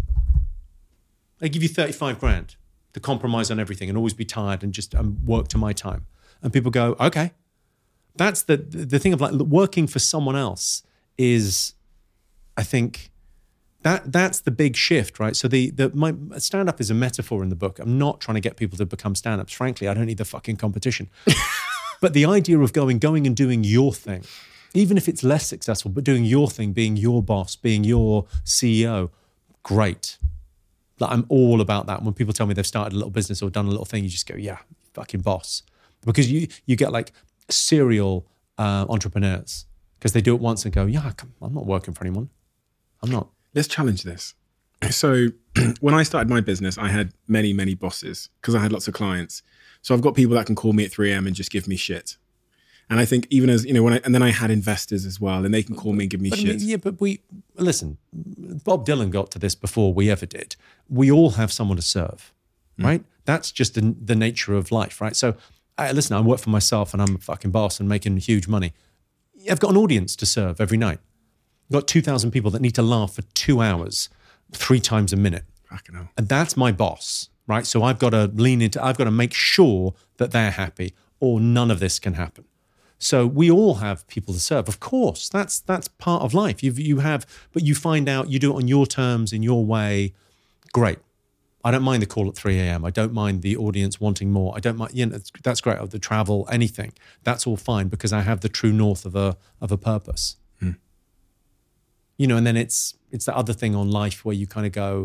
I give you thirty-five grand to compromise on everything and always be tired and just um, work to my time. And people go, okay. That's the the thing of like working for someone else is, I think, that that's the big shift, right? So the the my stand-up is a metaphor in the book. I'm not trying to get people to become stand-ups. Frankly, I don't need the fucking competition. But the idea of going, going and doing your thing, even if it's less successful, but doing your thing, being your boss, being your C E O, great. Like, I'm all about that. When people tell me they've started a little business or done a little thing, you just go, yeah, fucking boss. Because you you get like serial uh, entrepreneurs because they do it once and go, yeah, I'm not working for anyone. I'm not. Let's challenge this. So when I started my business, I had many, many bosses because I had lots of clients. So I've got people that can call me at three a.m. and just give me shit. And I think even as, you know, when I, and then I had investors as well, and they can call me and give me but, shit. Yeah, but we, listen, Bob Dylan got to this before we ever did. We all have someone to serve, mm. right? That's just the, the nature of life, right? So I, listen, I work for myself and I'm a fucking boss and making huge money. I've got an audience to serve every night. I've got two thousand people that need to laugh for two hours, three times a minute. Fucking hell. And that's my boss, right? So I've got to lean into, I've got to make sure that they're happy or none of this can happen. So we all have people to serve. Of course, that's that's part of life. You you have, but you find out, you do it on your terms, in your way. Great. I don't mind the call at three a.m. I don't mind the audience wanting more. I don't mind, you know, that's great. The travel, anything, that's all fine because I have the true north of a of a purpose. Hmm. You know, and then it's it's the other thing on life where you kind of go,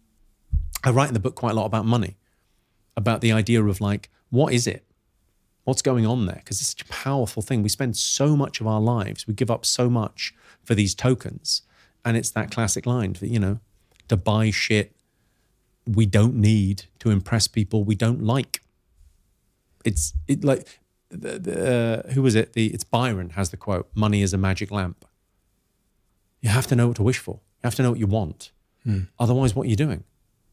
I write in the book quite a lot about money, about the idea of like, what is it? What's going on there? Because it's such a powerful thing. We spend so much of our lives, we give up so much for these tokens. And it's that classic line, you know, to buy shit we don't need to impress people we don't like. It's it like, the, the, uh, who was it? The It's Byron has the quote, money is a magic lamp. You have to know what to wish for. You have to know what you want. Hmm. Otherwise, what are you doing?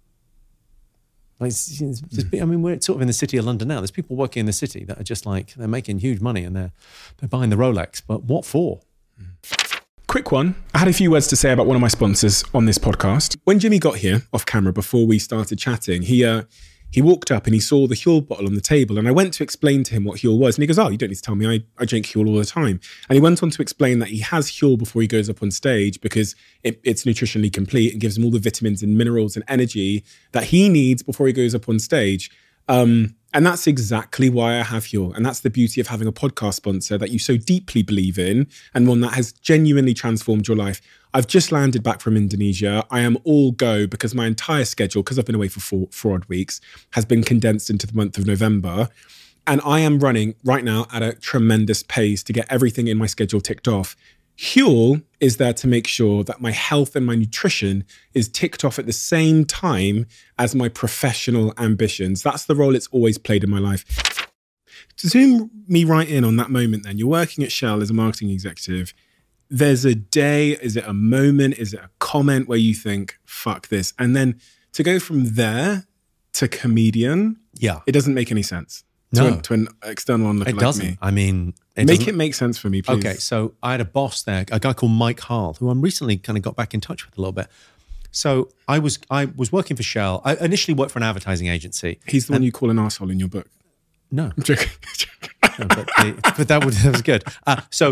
Like, it's, it's, mm. I mean, we're sort of in the city of London now. There's people working in the city that are just like, they're making huge money and they're they're buying the Rolex, but what for? Mm. Quick one. I had a few words to say about one of my sponsors on this podcast. When Jimmy got here off camera before we started chatting, he uh, he walked up and he saw the Huel bottle on the table, and I went to explain to him what Huel was, and he goes, "Oh, you don't need to tell me. I, I drink Huel all the time." And he went on to explain that he has Huel before he goes up on stage because it, it's nutritionally complete and gives him all the vitamins and minerals and energy that he needs before he goes up on stage. Um, and that's exactly why I have Huel. And that's the beauty of having a podcast sponsor that you so deeply believe in and one that has genuinely transformed your life. I've just landed back from Indonesia. I am all go because my entire schedule, because I've been away for four, four odd weeks, has been condensed into the month of November. And I am running right now at a tremendous pace to get everything in my schedule ticked off. Huel is there to make sure that my health and my nutrition is ticked off at the same time as my professional ambitions. That's the role it's always played in my life. To zoom me right in on that moment then, you're working at Shell as a marketing executive. There's a day, is it a moment, is it a comment where you think, fuck this? And then to go from there to comedian, yeah, it doesn't make any sense. No. To, an, to an external onlooker like doesn't. me. I mean, it make doesn't. it make sense for me, please. Okay, so I had a boss there, a guy called Mike Harl, who I'm recently kind of got back in touch with a little bit. So I was I was working for Shell. I initially worked for an advertising agency. He's the one you call an arsehole in your book. No. I'm joking. No, but, the, but that, was, that was good. Uh, so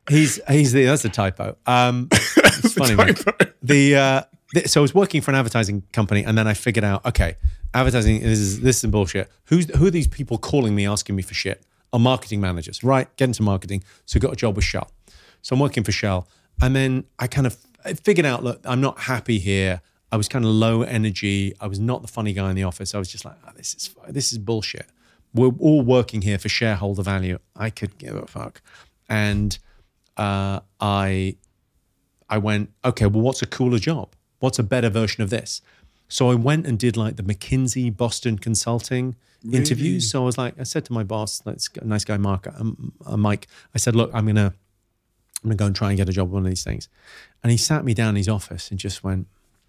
he's he's the that's a typo. Um, it's funny, man. The, uh, the so I was working for an advertising company, and then I figured out, okay, advertising this is this is bullshit. Who's who are these people calling me asking me for shit? Are marketing managers, right? Get into marketing. So got a job with Shell. So I'm working for Shell, and then I kind of I figured out, look, I'm not happy here. I was kind of low energy. I was not the funny guy in the office. I was just like, oh, this is this is bullshit. We're all working here for shareholder value. I could give a fuck. And uh, I, I went, okay, well, what's a cooler job? What's a better version of this? So I went and did like the McKinsey Boston Consulting really? interviews. So I was like, I said to my boss, that's a nice guy, Mark, um, uh, Mike. I said, look, I'm gonna, I'm gonna go and try and get a job with one of these things. And he sat me down in his office and just went,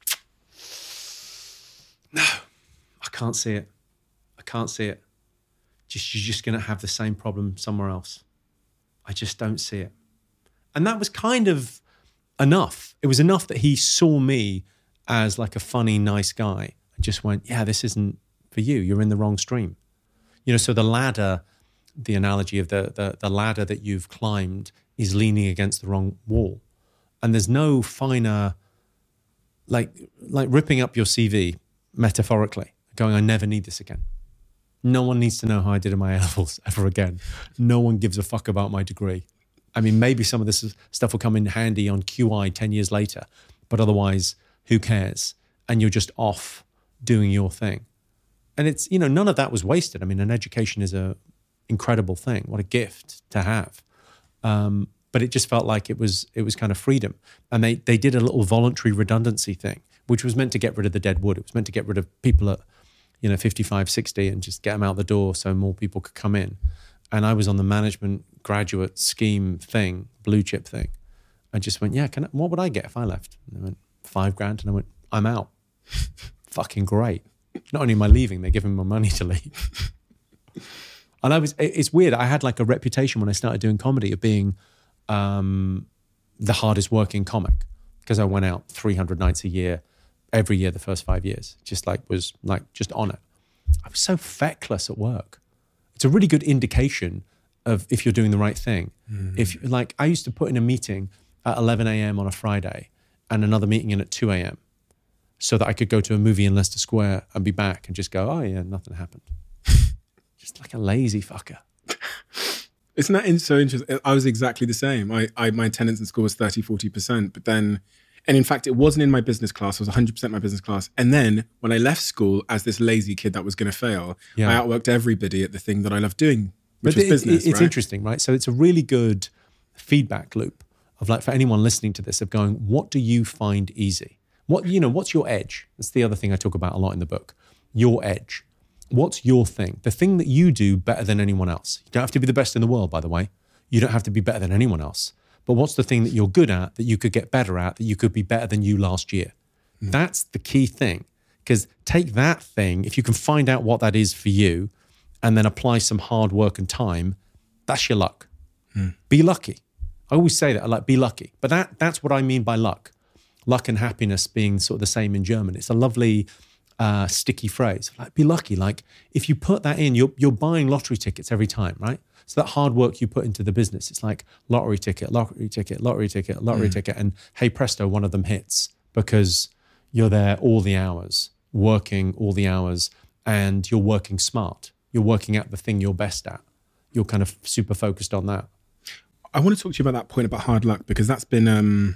no, I can't see it. I can't see it. Just you're just going to have the same problem somewhere else. I just don't see it. And that was kind of enough. It was enough that he saw me as like a funny, nice guy and just went, yeah, this isn't for you. You're in the wrong stream. You know, so the ladder, the analogy of the, the, the ladder that you've climbed is leaning against the wrong wall. And there's no finer, like, like ripping up your C V metaphorically, going, I never need this again. No one needs to know how I did in my A-levels ever again. No one gives a fuck about my degree. I mean, maybe some of this stuff will come in handy on Q I ten years later, but otherwise, who cares? And you're just off doing your thing. And it's, you know, none of that was wasted. I mean, an education is a incredible thing. What a gift to have. Um, but it just felt like it was it was kind of freedom. And they they did a little voluntary redundancy thing, which was meant to get rid of the dead wood. It was meant to get rid of people at, you know, fifty-five, sixty and just get them out the door so more people could come in. And I was on the management graduate scheme thing, blue chip thing. I just went, yeah, can I, what would I get if I left? And they went, five grand. And I went, I'm out. Fucking great. Not only am I leaving, they're giving me money to leave. And I was, it's weird. I had like a reputation when I started doing comedy of being um, the hardest working comic because I went out three hundred nights a year, every year the first five years, just like was like just on it. I was so feckless at work. It's a really good indication of if you're doing the right thing. Mm. If like I used to put in a meeting at eleven a.m. on a Friday and another meeting in at two a.m. so that I could go to a movie in Leicester Square and be back and just go, oh yeah, nothing happened. Just like a lazy fucker. Isn't that in, so interesting? I was exactly the same. I, I my attendance in school was thirty, forty percent, but then, and in fact, it wasn't in my business class. It was one hundred percent my business class. And then when I left school as this lazy kid that was going to fail, yeah. I outworked everybody at the thing that I loved doing, which but was it, business, it, It's right? interesting, right? So it's a really good feedback loop of like, for anyone listening to this, of going, what do you find easy? What, you know, what's your edge? That's the other thing I talk about a lot in the book. Your edge. What's your thing? The thing that you do better than anyone else. You don't have to be the best in the world, by the way. You don't have to be better than anyone else. But what's the thing that you're good at, that you could get better at, that you could be better than you last year? Mm. That's the key thing. Because take that thing, if you can find out what that is for you, and then apply some hard work and time, that's your luck. Mm. Be lucky. I always say that, I like, be lucky. But that that's what I mean by luck. Luck and happiness being sort of the same in German. It's a lovely uh, sticky phrase. Like, be lucky. Like, if you put that in, you're you're buying lottery tickets every time, right? So that hard work you put into the business, it's like lottery ticket, lottery ticket, lottery ticket, lottery mm. ticket, and hey presto, one of them hits because you're there all the hours, working all the hours, and you're working smart. You're working at the thing you're best at. You're kind of super focused on that. I want to talk to you about that point about hard luck, because that's been um,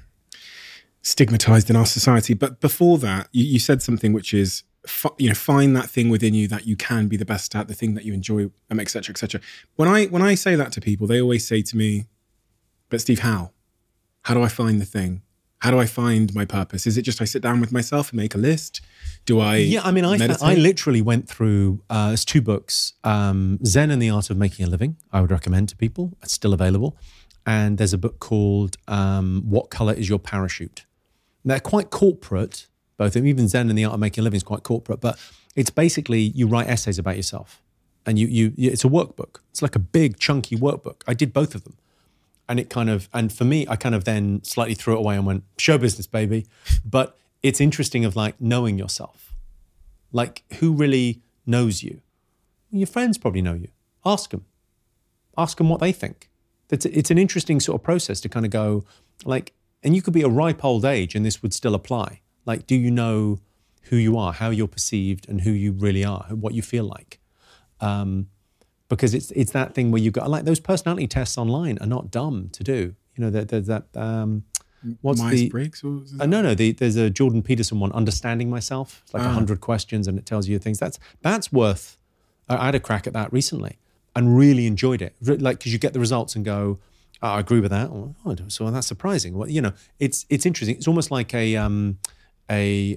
stigmatized in our society. But before that, you, you said something which is, you know, find that thing within you that you can be the best at, the thing that you enjoy, um, et cetera, et cetera. When I when I say that to people, they always say to me, "But Steve, how? How do I find the thing? How do I find my purpose? Is it just I sit down with myself and make a list? Do I? Yeah, I mean, I th- I literally went through. Uh, there's two books: um, Zen and the Art of Making a Living. I would recommend to people. It's still available. And there's a book called um, What Color Is Your Parachute? They're quite corporate. Both of them, even Zen and the Art of Making a Living is quite corporate, but it's basically you write essays about yourself, and you, you you it's a workbook. It's like a big chunky workbook. I did both of them, and it kind of and for me, I kind of then slightly threw it away and went show business, baby. But it's interesting of like knowing yourself, like who really knows you. Your friends probably know you. Ask them, ask them what they think. It's, it's an interesting sort of process to kind of go like, and you could be a ripe old age and this would still apply. Like, do you know who you are, how you're perceived and who you really are, what you feel like? Um, because it's it's that thing where you got, like those personality tests online are not dumb to do. You know, there's that, that um, what's Myers-Briggs? the, Or was uh, no, no, the, there's a Jordan Peterson one, Understanding Myself. It's like a Ah. hundred questions and it tells you things. That's, that's worth, I had a crack at that recently and really enjoyed it. Re- Like, cause you get the results and go, oh, I agree with that. Or, oh, so that's surprising. Well, you know, it's, it's interesting. It's almost like a, um, a,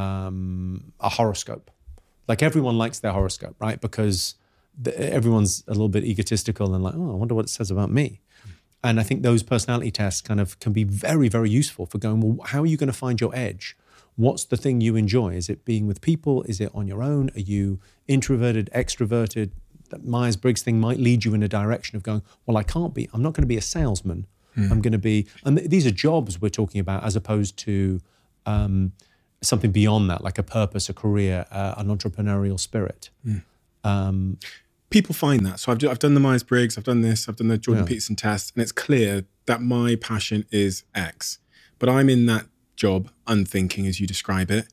um, a horoscope. Like everyone likes their horoscope, right? Because the, everyone's a little bit egotistical and like, oh, I wonder what it says about me. And I think those personality tests kind of can be very, very useful for going, well, how are you going to find your edge? What's the thing you enjoy? Is it being with people? Is it on your own? Are you introverted, extroverted? That Myers-Briggs thing might lead you in a direction of going, well, I can't be, I'm not going to be a salesman. Mm. I'm going to be, and th- these are jobs we're talking about as opposed to um, something beyond that, like a purpose, a career, uh, an entrepreneurial spirit. Mm. Um, People find that. So I've, I've done the Myers-Briggs, I've done this, I've done the Jordan Yeah. Peterson test, and it's clear that my passion is X. But I'm in that job, unthinking as you describe it,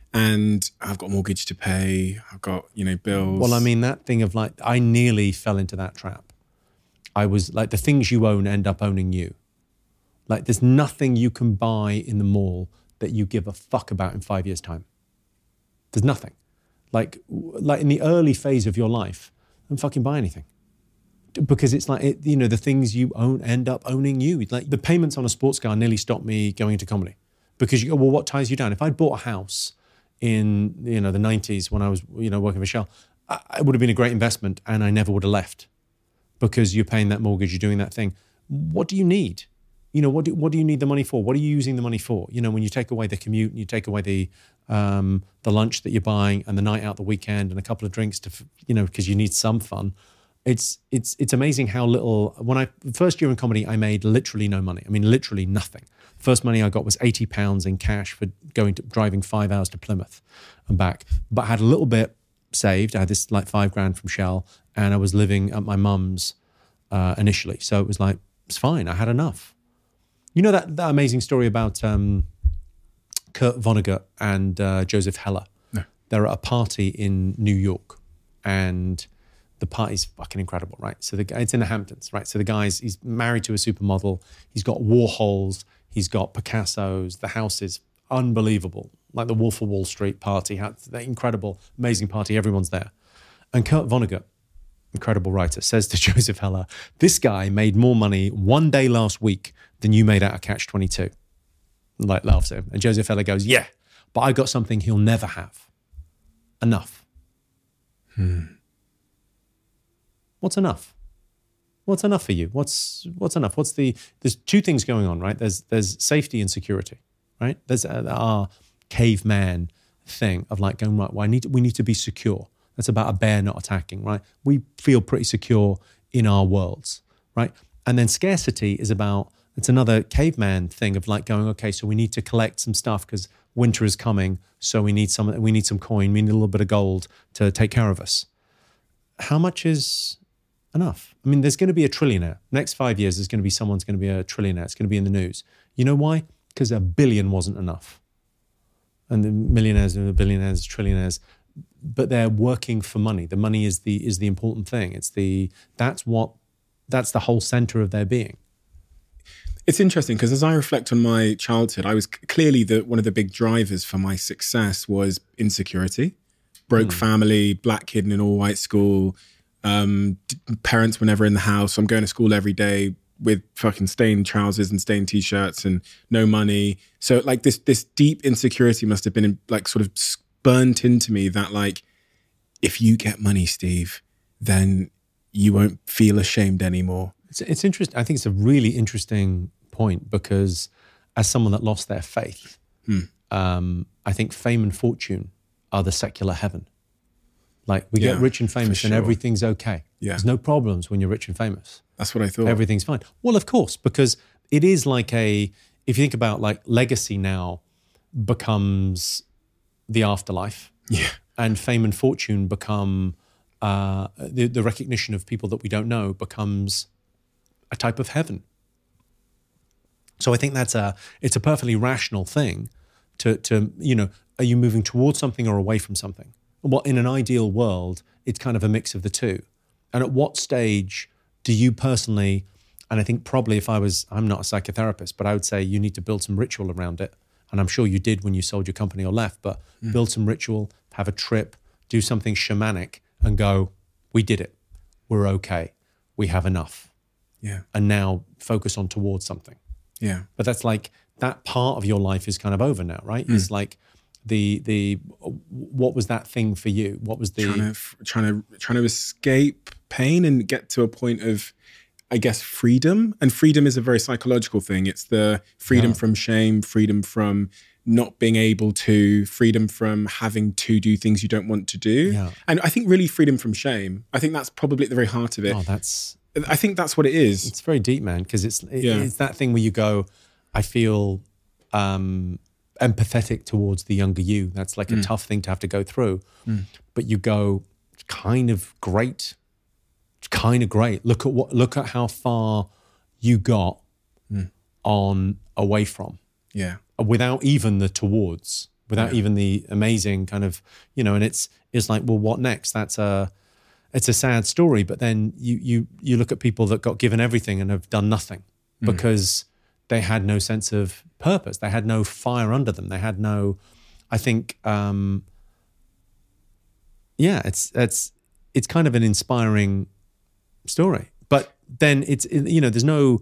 and I've got a mortgage to pay, I've got, you know, bills. Well, I mean, that thing of like, I nearly fell into that trap. I was like, the things you own end up owning you. Like, there's nothing you can buy in the mall that you give a fuck about in five years' time. There's nothing. Like, like in the early phase of your life, don't fucking buy anything. Because it's like, it, you know, the things you own end up owning you. Like the payments on a sports car nearly stopped me going into comedy. Because you go, well, what ties you down? If I'd bought a house in, you know, the nineties when I was, you know, working for Shell, I, it would have been a great investment and I never would have left because you're paying that mortgage, you're doing that thing. What do you need? You know, what do, what do you need the money for? What are you using the money for? You know, when you take away the commute and you take away the um, the lunch that you're buying and the night out the weekend and a couple of drinks to, you know, because you need some fun. It's it's it's amazing how little, when I, first year in comedy, I made literally no money. I mean, literally nothing. First money I got was eighty pounds in cash for going to, driving five hours to Plymouth and back. But I had a little bit saved. I had this like five grand from Shell and I was living at my mum's uh, initially. So it was like, it's fine. I had enough. You know that, that amazing story about um, Kurt Vonnegut and uh, Joseph Heller? No. They're at a party in New York and the party's fucking incredible, right? So the guy, it's in the Hamptons, right? So the guy's, he's married to a supermodel. He's got Warhols. He's got Picassos. The house is unbelievable. Like the Wolf of Wall Street party, that incredible, amazing party. Everyone's there. And Kurt Vonnegut, incredible writer, says to Joseph Heller, this guy made more money one day last week than you made out of Catch twenty-two. Like laughs at him. And Joseph Heller goes, yeah, but I got something he'll never have. Enough. Hmm. What's enough? What's enough for you? What's what's enough? What's the, there's two things going on, right? There's there's safety and security, right? There's our caveman thing of like going, right, well, I need to, we need to be secure. That's about a bear not attacking, right? We feel pretty secure in our worlds, right? And then scarcity is about, it's another caveman thing of like going, okay, so we need to collect some stuff because winter is coming, so we need some we need some coin, we need a little bit of gold to take care of us. How much is enough? I mean, there's going to be a trillionaire. Next five years, there's going to be someone's going to be a trillionaire. It's going to be in the news. You know why? Because a billion wasn't enough. And the millionaires and the billionaires, trillionaires, but they're working for money. The money is the is the important thing. It's the that's what that's the whole center of their being. It's interesting because as I reflect on my childhood, I was clearly the one of the big drivers for my success was insecurity. Broke mm. family, black kid in an all-white school. Um, parents were never in the house. So I'm going to school every day with fucking stained trousers and stained t-shirts and no money. So like this this deep insecurity must have been like sort of burnt into me that like, if you get money, Steve, then you won't feel ashamed anymore. It's, it's interesting. I think it's a really interesting point because as someone that lost their faith, hmm. um, I think fame and fortune are the secular heaven. Like we Yeah, get rich and famous for and sure. everything's okay. Yeah. There's no problems when you're rich and famous. That's what I thought. Everything's fine. Well, of course, because it is like a, if you think about like legacy now becomes the afterlife. Yeah. And fame and fortune become, uh, the, the recognition of people that we don't know becomes a type of heaven. So I think that's a it's a perfectly rational thing to to you know, are you moving towards something or away from something? Well, in an ideal world, it's kind of a mix of the two. And at what stage do you personally, and I think probably if I was, I'm not a psychotherapist, but I would say you need to build some ritual around it. And I'm sure you did when you sold your company or left, but mm. build some ritual, have a trip, do something shamanic and go, we did it. We're okay. We have enough. Yeah. And now focus on towards something. Yeah. But that's like, that part of your life is kind of over now, right? Mm. It's like the, the, what was that thing for you? What was the... Trying to, trying to, trying to escape pain and get to a point of, I guess, freedom. And freedom is a very psychological thing. It's the freedom yeah. from shame, freedom from not being able to, freedom from having to do things you don't want to do. Yeah. And I think really freedom from shame. I think that's probably at the very heart of it. Oh, that's... I think that's what it is. It's very deep, man, because it's it, yeah. it's that thing where you go, I feel um, empathetic towards the younger you. That's like a mm. tough thing to have to go through. Mm. But you go, it's kind of great. It's kind of great. Look at what. Look at how far you got mm. on away from. Yeah. Without even the towards. Without yeah. even the amazing kind of, you know. And it's it's like, well, what next? That's a. It's a sad story, but then you you you look at people that got given everything and have done nothing mm. because they had no sense of purpose. They had no fire under them. They had no, I think, um, yeah, it's it's it's kind of an inspiring story. But then it's, you know, there's no,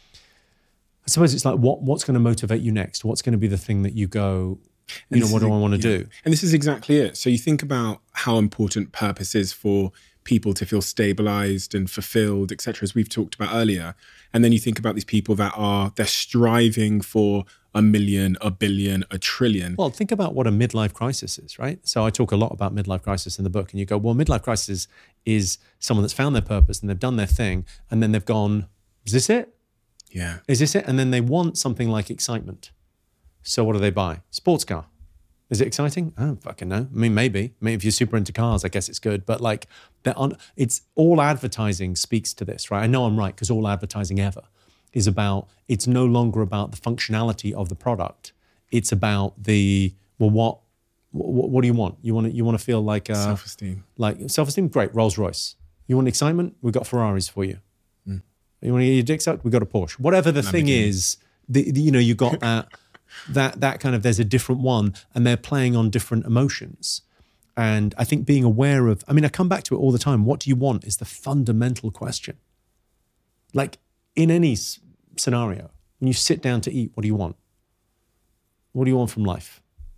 I suppose it's like, what what's going to motivate you next? What's going to be the thing that you go, you know, what do I want to yeah. do? And this is exactly it. So you think about how important purpose is for people to feel stabilized and fulfilled, et cetera, as we've talked about earlier. And then you think about these people that are, they're striving for a million, a billion, a trillion. Well, think about what a midlife crisis is, right? So I talk a lot about midlife crisis in the book, and you go, well, midlife crisis is someone that's found their purpose and they've done their thing, and then they've gone, is this it? Yeah. Is this it? And then they want something like excitement. So what do they buy? Sports car. Is it exciting? I don't fucking know. I mean, maybe. I mean, if you're super into cars, I guess it's good. But like, they're on, it's all advertising speaks to this, right? I know I'm right, because all advertising ever is about, it's no longer about the functionality of the product. It's about the, well, what what, what do you want? You want to, you want to feel like uh, self-esteem. Like self-esteem? Great, Rolls Royce. You want excitement? We've got Ferraris for you. Mm. You want to get your dick sucked? We've got a Porsche. Whatever the thing is, the, the, you know, you got that. that that kind of, there's a different one, and they're playing on different emotions. And I think being aware of, I mean, I come back to it all the time. What do you want is the fundamental question. Like in any s- scenario, when you sit down to eat, what do you want? What do you want from life?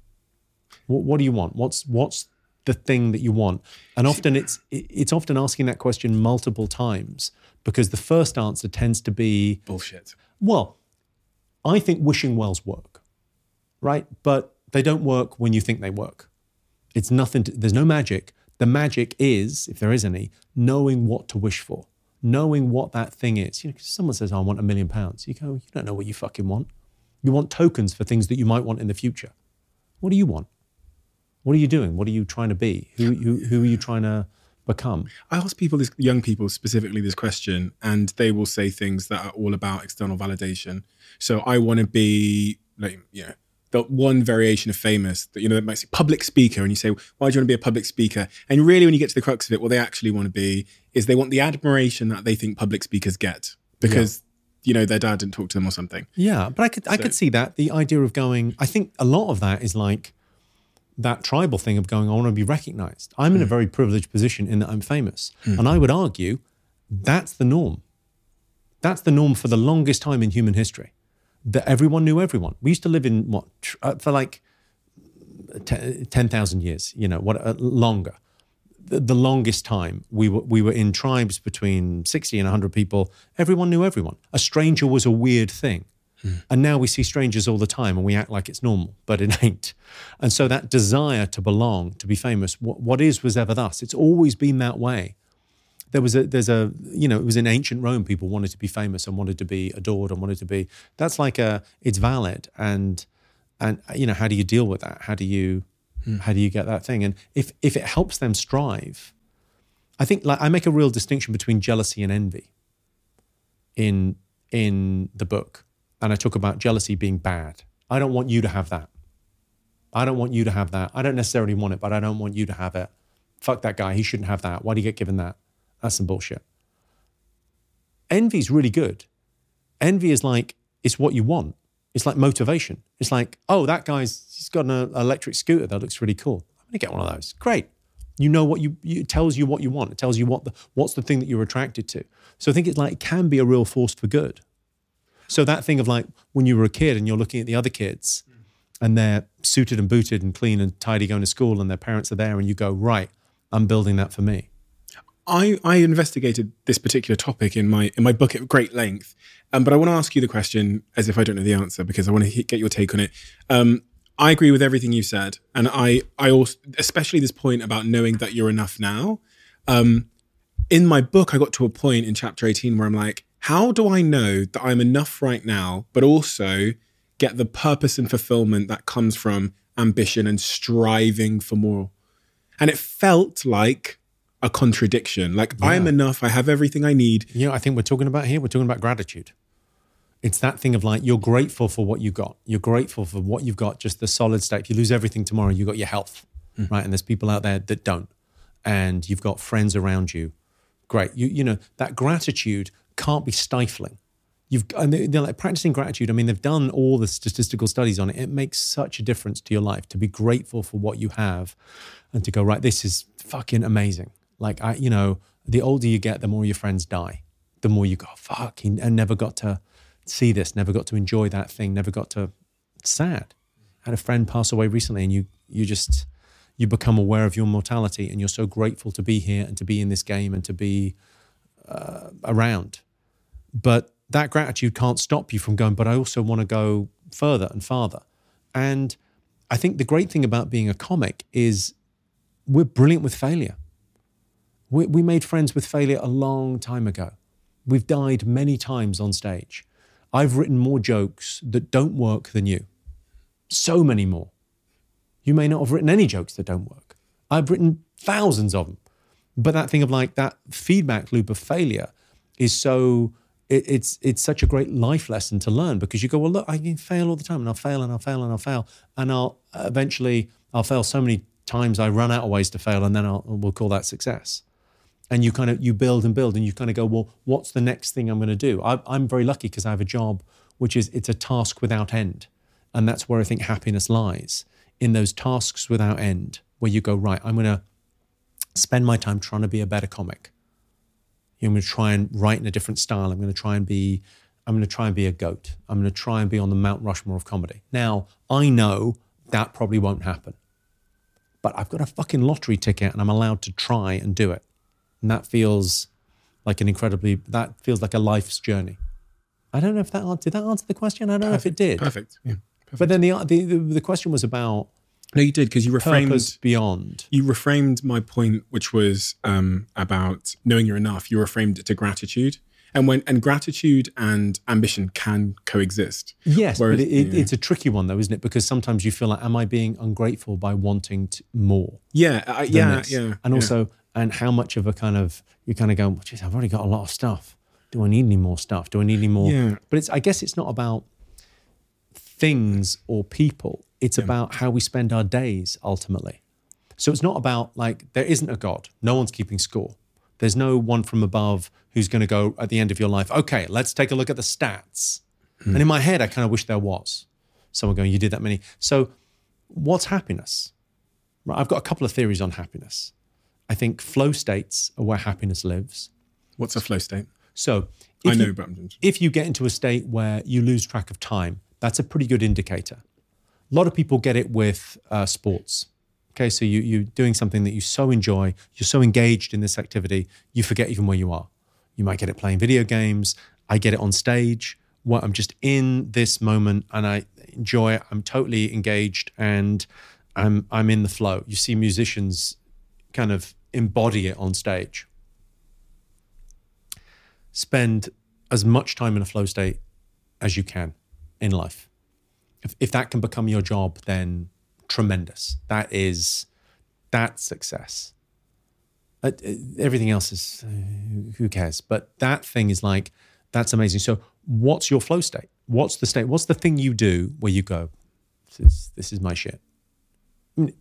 What, what do you want? What's what's the thing that you want? And often it's it's often asking that question multiple times, because the first answer tends to be bullshit. Well, I think wishing wells work, right? But they don't work when you think they work. It's nothing, to, there's no magic. The magic is, if there is any, knowing what to wish for, knowing what that thing is. You know, someone says, oh, I want a million pounds. You go, you don't know what you fucking want. You want tokens for things that you might want in the future. What do you want? What are you doing? What are you trying to be? Who, who, who are you trying to become? I ask people, this, young people specifically, this question, and they will say things that are all about external validation. So I want to be, like, you know, the one variation of famous that, you know, that might say public speaker, and you say, why do you want to be a public speaker? And really, when you get to the crux of it, what they actually want to be is they want the admiration that they think public speakers get because, yeah. you know, their dad didn't talk to them or something. Yeah, but I could, so, I could see that. The idea of going, I think a lot of that is like that tribal thing of going, I want to be recognized. I'm mm. in a very privileged position in that I'm famous. Mm. And I would argue that's the norm. That's the norm for the longest time in human history. That everyone knew everyone. We used to live in what, uh, for like ten thousand years, you know, what uh, longer. The, the longest time we were, we were in tribes between sixty and one hundred people. Everyone knew everyone. A stranger was a weird thing. Hmm. And now we see strangers all the time and we act like it's normal, but it ain't. And so that desire to belong, to be famous, what, what is was ever thus. It's always been that way. There was a, there's a, you know, it was in ancient Rome, people wanted to be famous and wanted to be adored and wanted to be, that's like a, it's valid. And, and, you know, how do you deal with that? How do you, hmm. how do you get that thing? And if, if it helps them strive, I think, like, I make a real distinction between jealousy and envy. in in the book, and I talk about jealousy being bad. I don't want you to have that. I don't want you to have that. I don't necessarily want it, but I don't want you to have it. Fuck that guy. He shouldn't have that. Why do you get given that? That's some bullshit. Envy is really good. Envy is like, it's what you want. It's like motivation. It's like, oh, that guy's, he's got an electric scooter that looks really cool. I'm going to get one of those. Great. You know what you, you, it tells you what you want. It tells you what the, what's the thing that you're attracted to. So I think it's like, it can be a real force for good. So that thing of like, when you were a kid and you're looking at the other kids and they're suited and booted and clean and tidy going to school and their parents are there and you go, right, I'm building that for me. I, I investigated this particular topic in my in my book at great length, um, but I want to ask you the question as if I don't know the answer because I want to he- get your take on it. Um, I agree with everything you said, and I I also especially this point about knowing that you're enough now. Um, in my book, I got to a point in chapter eighteen where I'm like, how do I know that I'm enough right now, but also get the purpose and fulfillment that comes from ambition and striving for more? And it felt like a contradiction. Like, yeah. I'm enough. I have everything I need. You know, I think we're talking about here, we're talking about gratitude. It's that thing of like, you're grateful for what you got. You're grateful for what you've got, just the solid state. If you lose everything tomorrow, you got your health, mm. right? And there's people out there that don't. And you've got friends around you. Great. You you know, that gratitude can't be stifling. You've and they're like practicing gratitude. I mean, they've done all the statistical studies on it. It makes such a difference to your life to be grateful for what you have and to go, right, this is fucking amazing. Like, I, you know, the older you get, the more your friends die. The more you go, fuck, he, I never got to see this, never got to enjoy that thing, never got to, it's sad. I had a friend pass away recently and you you just, you become aware of your mortality and you're so grateful to be here and to be in this game and to be uh, around. But that gratitude can't stop you from going, but I also want to go further and farther. And I think the great thing about being a comic is we're brilliant with failure. We, we made friends with failure a long time ago. We've died many times on stage. I've written more jokes that don't work than you. So many more. You may not have written any jokes that don't work. I've written thousands of them. But that thing of like that feedback loop of failure is so, it, it's it's such a great life lesson to learn because you go, well, look, I can fail all the time and I'll fail and I'll fail and I'll fail. And I'll eventually, I'll fail so many times I run out of ways to fail and then I'll, we'll call that success. And you kind of, you build and build and you kind of go, well, what's the next thing I'm going to do? I, I'm very lucky because I have a job, which is, it's a task without end. And that's where I think happiness lies, in those tasks without end, where you go, right, I'm going to spend my time trying to be a better comic. I'm going to try and write in a different style. I'm going to try and be, I'm going to try and be a goat. I'm going to try and be on the Mount Rushmore of comedy. Now, I know that probably won't happen, but I've got a fucking lottery ticket and I'm allowed to try and do it. And that feels like an incredibly, that feels like a life's journey. I don't know if that, did that answer the question? I don't Perfect. know if it did. Perfect. Yeah. Perfect. But then the, the the question was about, no, you did, because you reframed purpose beyond. You reframed my point, which was um, about knowing you're enough. You reframed it to gratitude, and when and gratitude and ambition can coexist. Yes, Whereas, but it, it, yeah. it's a tricky one, though, isn't it? Because sometimes you feel like, am I being ungrateful by wanting to, more? Yeah, I, yeah, this? yeah. And yeah. also, and how much of a kind of you kind of go, well, geez, I've already got a lot of stuff. Do I need any more stuff? Do I need any more? Yeah. But it's I guess it's not about things or people. It's Yeah. about how we spend our days ultimately. So it's not about like, there isn't a God. No one's keeping score. There's no one from above who's going to go at the end of your life, okay, let's take a look at the stats. Hmm. And in my head, I kind of wish there was someone going, you did that many. So what's happiness? Right, I've got a couple of theories on happiness. I think flow states are where happiness lives. What's a flow state? So I if know, you, but if you get into a state where you lose track of time, that's a pretty good indicator. A lot of people get it with uh, sports. Okay, so you, you're doing something that you so enjoy, you're so engaged in this activity, you forget even where you are. You might get it playing video games. I get it on stage, where I'm just in this moment and I enjoy it. I'm totally engaged and I'm I'm in the flow. You see musicians kind of embody it on stage. Spend as much time in a flow state as you can in life. If, if that can become your job, then tremendous. That is, that's success. Uh, everything else is, uh, who cares? But that thing is like, That's amazing. So what's your flow state? What's the state? What's the thing you do where you go, this is, this is my shit? I mean,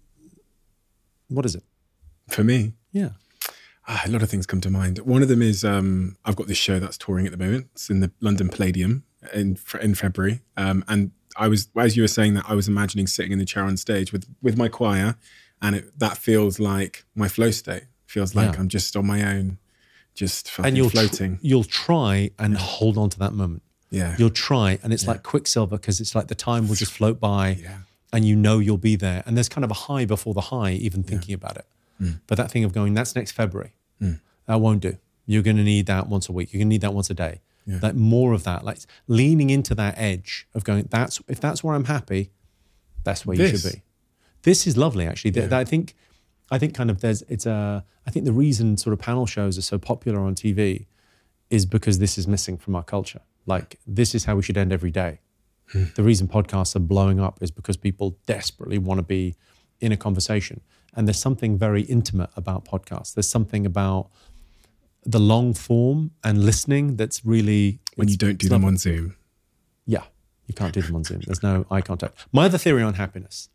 what is it? For me? Yeah. Ah, a lot of things come to mind. One of them is um, I've got this show that's touring at the moment. It's in the London Palladium in in February. Um, and I was, as you were saying that, I was imagining sitting in the chair on stage with, with my choir, and it, that feels like my flow state. Feels like Yeah. I'm just on my own, just fucking And you'll floating. Tr- you'll try and hold on to that moment. Yeah. You'll try, and it's Yeah. like Quicksilver, because it's like the time will just float by, Yeah. and you know you'll be there. And there's kind of a high before the high, even thinking about it. Mm. But that thing of going, that's next February. Mm. That won't do. You're going to need that once a week. You're going to need that once a day. Yeah. Like more of that, like leaning into that edge of going, that's if that's where I'm happy, that's where you This. should be. This is lovely, actually. Th- Yeah. I think, I think kind of there's, it's a, I think the reason sort of panel shows are so popular on T V is because this is missing from our culture. Like this is how we should end every day. Hmm. The reason podcasts are blowing up is because people desperately want to be in a conversation. And there's something very intimate about podcasts. There's something about the long form and listening that's really... When it's- you don't do it's them lovely. on Zoom. Yeah, you can't do them on Zoom. There's no eye contact. My other theory on happiness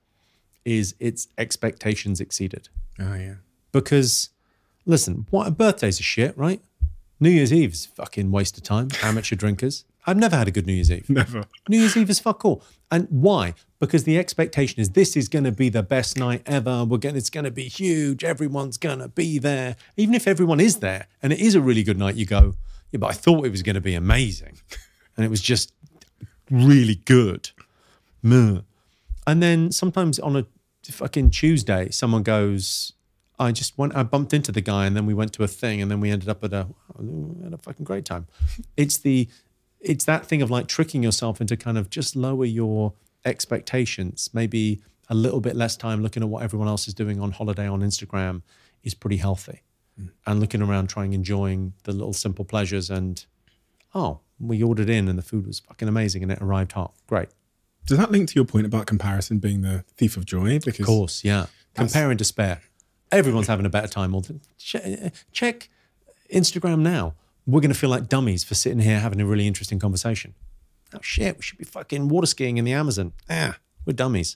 is it's expectations exceeded. Oh, yeah. Because, listen, what birthdays are shit, right? New Year's Eve's fucking waste of time. Amateur drinkers. I've never had a good New Year's Eve. Never. New Year's Eve is fuck all. And why? Because the expectation is this is going to be the best night ever. We're going, it's going to be huge. Everyone's going to be there. Even if everyone is there and it is a really good night, you go, yeah, but I thought it was going to be amazing. And it was just really good. Meh. And then sometimes on a fucking Tuesday, someone goes, I just went, I bumped into the guy and then we went to a thing and then we ended up at a, at a fucking great time. It's the, it's that thing of like tricking yourself into kind of just lower your expectations. Maybe a little bit less time looking at what everyone else is doing on holiday on Instagram is pretty healthy. Mm. And looking around, trying, enjoying the little simple pleasures and, oh, we ordered in and the food was fucking amazing and it arrived hot. Great. Does that link to your point about comparison being the thief of joy? Because Of course, yeah. Compare and despair. Everyone's having a better time. All the, check, check Instagram now. We're going to feel like dummies for sitting here having a really interesting conversation. Oh shit, we should be fucking water skiing in the Amazon. Ah, we're dummies.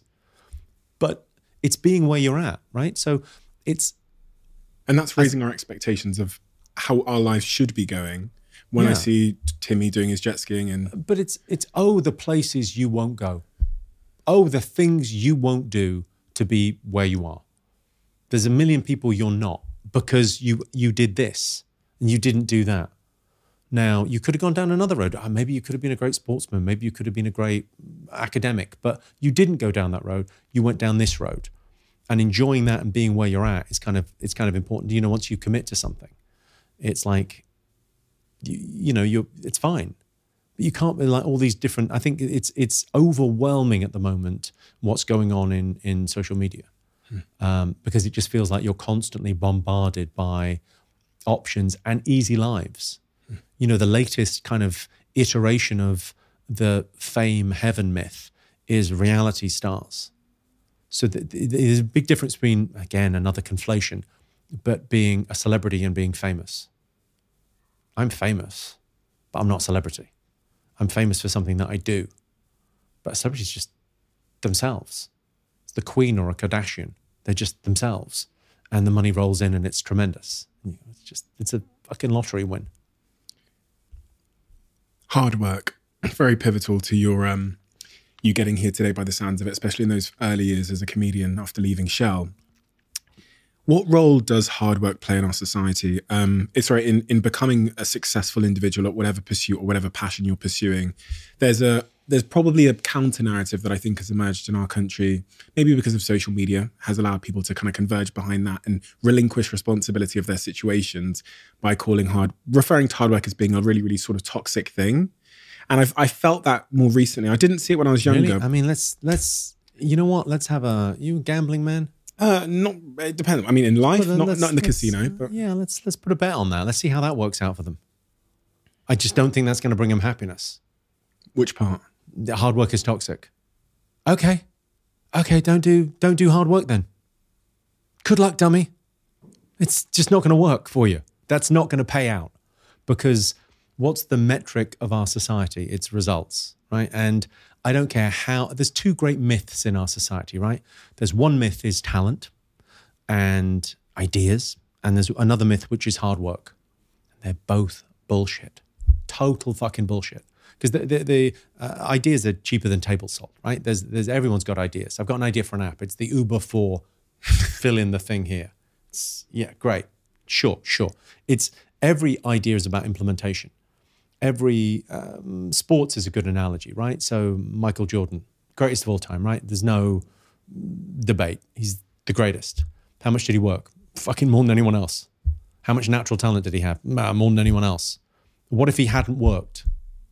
But it's being where you're at, right? So it's... And that's raising our expectations of how our lives should be going. When I Yeah. see Timmy doing his jet skiing and But it's, it's, oh, the places you won't go. Oh, the things you won't do to be where you are. There's a million people you're not because you you did this and you didn't do that. Now, you could have gone down another road. Uh, Maybe you could have been a great sportsman. Maybe you could have been a great academic, but you didn't go down that road. You went down this road. And enjoying that and being where you're at is kind of, it's kind of important. You know, once you commit to something, it's like, you, you know, you're, it's fine. But you can't be like all these different, I think it's it's overwhelming at the moment what's going on in, in social media. Hmm. Um, because it just feels like you're constantly bombarded by options and easy lives. Hmm. You know, the latest kind of iteration of the fame heaven myth is reality stars. So th- th- there's a big difference between, again, another conflation, but being a celebrity and being famous. I'm famous, but I'm not a celebrity. I'm famous for something that I do. But a celebrity is just themselves. It's the Queen or a Kardashian. They're just themselves. And the money rolls in and it's tremendous. It's just, it's a fucking lottery win. hard work, very pivotal to your um, you getting here today by the sounds of it, especially in those early years as a comedian after leaving Shell. What role does hard work play in our society? Um, it's right in, in becoming a successful individual at whatever pursuit or whatever passion you're pursuing. There's a there's probably a counter narrative that I think has emerged in our country, maybe because of social media, has allowed people to kind of converge behind that and relinquish responsibility of their situations by calling hard, referring to hard work as being a really, really sort of toxic thing. And I've I felt that more recently. I didn't see it when I was younger. Really? I mean, let's let's you know what? Let's have a you a gambling man. Uh, not it depends. I mean, in life, Well, not let's- not in the let's- casino. But yeah, let's let's put a bet on that. Let's see how that works out for them. I just don't think that's going to bring them happiness. which part? The hard work is toxic. Okay, okay, don't do don't do hard work then. Good luck, dummy. It's just not going to work for you. That's not going to pay out because what's the metric of our society? It's results, right? And I don't care how, there's two great myths in our society, right? There's one myth is talent and ideas, and there's another myth which is hard work. They're both bullshit, total fucking bullshit. Because the, the, the uh, ideas are cheaper than table salt, right? There's, there's everyone's got ideas. I've got an idea for an app. It's the Uber for fill in the thing here. It's, yeah, great. Sure, sure. It's every idea is about implementation. Every um, sports is a good analogy, right? So Michael Jordan, greatest of all time, right? There's no debate. He's the greatest. How much did he work? Fucking more than anyone else. How much natural talent did he have? More than anyone else. What if he hadn't worked?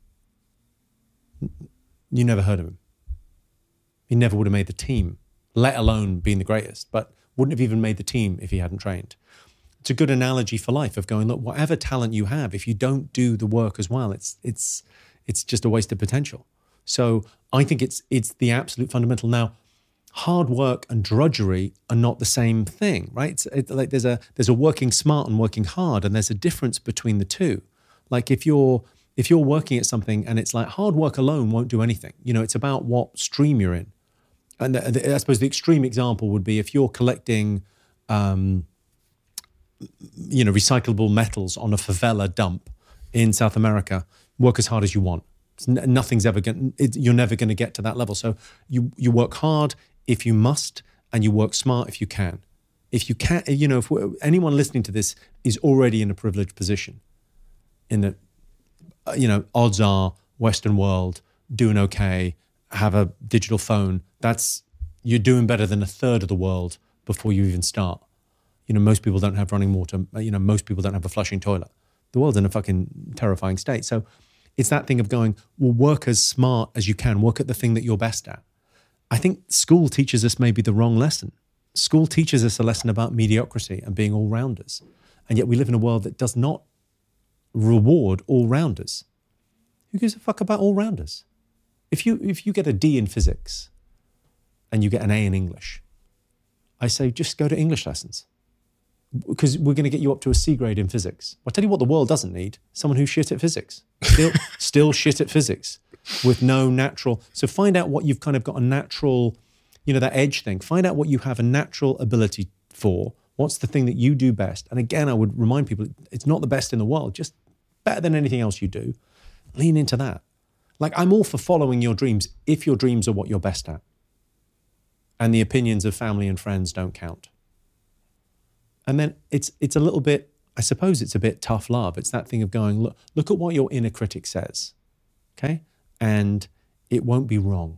You never heard of him. He never would have made the team, let alone being the greatest, but wouldn't have even made the team if he hadn't trained. It's a good analogy for life of going, look, whatever talent you have, if you don't do the work as well, it's it's it's just a waste of potential. So I think it's it's the absolute fundamental. Now, hard work and drudgery are not the same thing, right? It's it, like there's a there's a working smart and working hard, and there's a difference between the two. Like if you're if you're working at something and it's like hard work alone won't do anything. You know, it's about what stream you're in. And the, the, I suppose the extreme example would be if you're collecting, um, you know, recyclable metals on a favela dump in South America, work as hard as you want. It's n- nothing's ever going. You're never going to get to that level. So you you work hard if you must, and you work smart if you can. If you can't, you know, if anyone listening to this is already in a privileged position, in the, you know, odds are Western world doing okay, have a digital phone. That's, you're doing better than a third of the world before you even start. You know, most people don't have running water. You know, most people don't have a flushing toilet. The world's in a fucking terrifying state. So it's that thing of going, well, work as smart as you can. Work at the thing that you're best at. I think school teaches us maybe the wrong lesson. School teaches us a lesson about mediocrity and being all-rounders. And yet we live in a world that does not reward all-rounders. Who gives a fuck about all-rounders? If you if you get a D in physics and you get an A in English, I say just go to English lessons, because we're going to get you up to a C grade in physics. I'll tell you what the world doesn't need: someone who's shit at physics. Still, still shit at physics with no natural. So find out what you've kind of got a natural, you know, that edge thing. Find out what you have a natural ability for. What's the thing that you do best? And again, I would remind people, it's not the best in the world, just better than anything else you do. Lean into that. Like, I'm all for following your dreams if your dreams are what you're best at. And the opinions of family and friends don't count. And then it's it's a little bit, I suppose it's a bit tough love. It's that thing of going, look, look at what your inner critic says, okay? And it won't be wrong.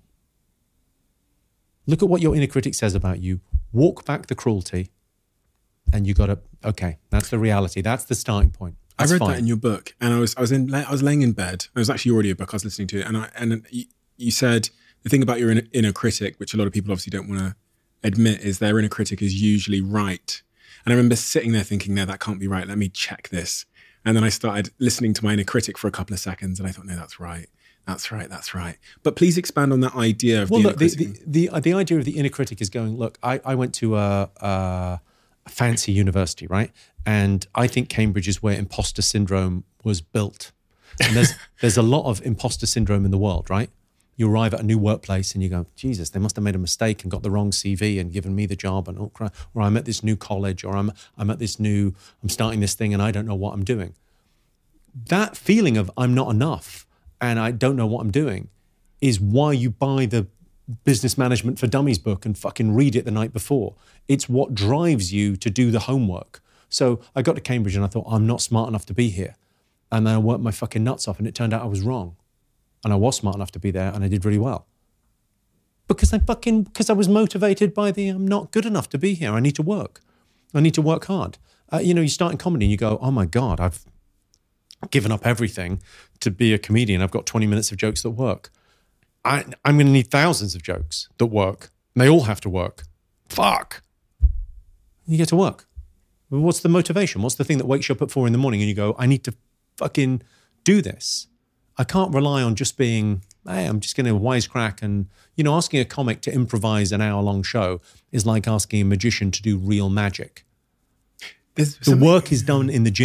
Look at what your inner critic says about you. Walk back the cruelty, and you got to, okay, that's the reality. That's the starting point. That's I read fine. that in your book, and I was I was in I was laying in bed. It was actually your audiobook I was listening to, and I and you, you said the thing about your inner, inner critic, which a lot of people obviously don't want to admit, is their inner critic is usually right. And I remember sitting there thinking, no, that can't be right. Let me check this. And then I started listening to my inner critic for a couple of seconds, and I thought, no, that's right. That's right. That's right. But please expand on that idea of well, the look, inner the, critic. the, the, the idea of the inner critic is going, look, I, I went to a, a fancy university, right? And I think Cambridge is where imposter syndrome was built. And there's there's a lot of imposter syndrome in the world, right? You arrive at a new workplace and you go, Jesus, they must have made a mistake and got the wrong C V and given me the job, and oh, crap. Or I'm at this new college, or I'm I'm at this new, I'm starting this thing and I don't know what I'm doing. That feeling of I'm not enough and I don't know what I'm doing is why you buy the Business Management for Dummies book and fucking read it the night before. It's what drives you to do the homework. So I got to Cambridge and I thought, I'm not smart enough to be here. And then I worked my fucking nuts off, and it turned out I was wrong. And I was smart enough to be there, and I did really well. Because I fucking, because I was motivated by the, I'm not good enough to be here. I need to work. I need to work hard. Uh, you know, you start in comedy and you go, oh my God, I've given up everything to be a comedian. I've got twenty minutes of jokes that work. I, I'm going to need thousands of jokes that work. And they all have to work. Fuck. You get to work. What's the motivation? What's the thing that wakes you up at four in the morning and you go, I need to fucking do this? I can't rely on just being, hey, I'm just going to wisecrack. And, you know, asking a comic to improvise an hour-long show is like asking a magician to do real magic. There's the work is done in the gym.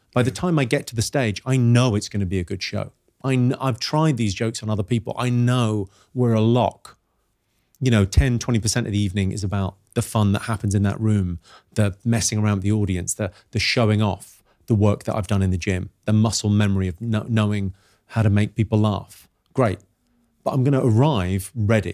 By the time I get to the stage, I know it's going to be a good show. I kn- I've tried these jokes on other people. I know we're a lock. You know, ten, twenty percent of the evening is about the fun that happens in that room, the messing around with the audience, the the showing off, the work that I've done in the gym, the muscle memory of no- knowing how to make people laugh. Great. But I'm going to arrive ready.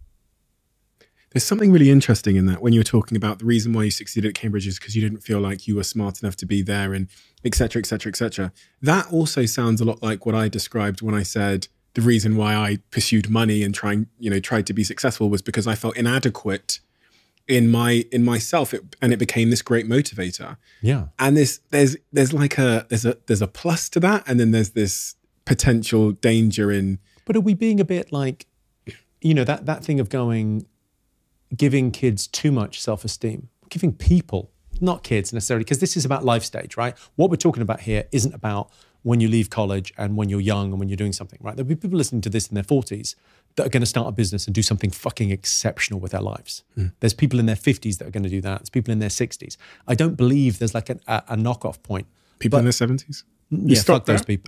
There's something really interesting in that when you were talking about the reason why you succeeded at Cambridge is because you didn't feel like you were smart enough to be there and et cetera, et cetera, et cetera. That also sounds a lot like what I described when I said the reason why I pursued money and trying, you know, tried to be successful was because I felt inadequate in my in myself, it, and it became this great motivator. Yeah. And this there's there's like a there's a there's a plus to that, and then there's this potential danger in. But are we being a bit like, you know, that that thing of going, giving kids too much self-esteem, giving people, not kids necessarily, because this is about life stage, right? What we're talking about here isn't about when you leave college and when you're young and when you're doing something, right? There'll be people listening to this in their forties that are going to start a business and do something fucking exceptional with their lives. Mm. There's people in their fifties that are going to do that. There's people in their sixties. I don't believe there's like a, a, a knockoff point. People but, in their seventies? Yeah, fuck those people.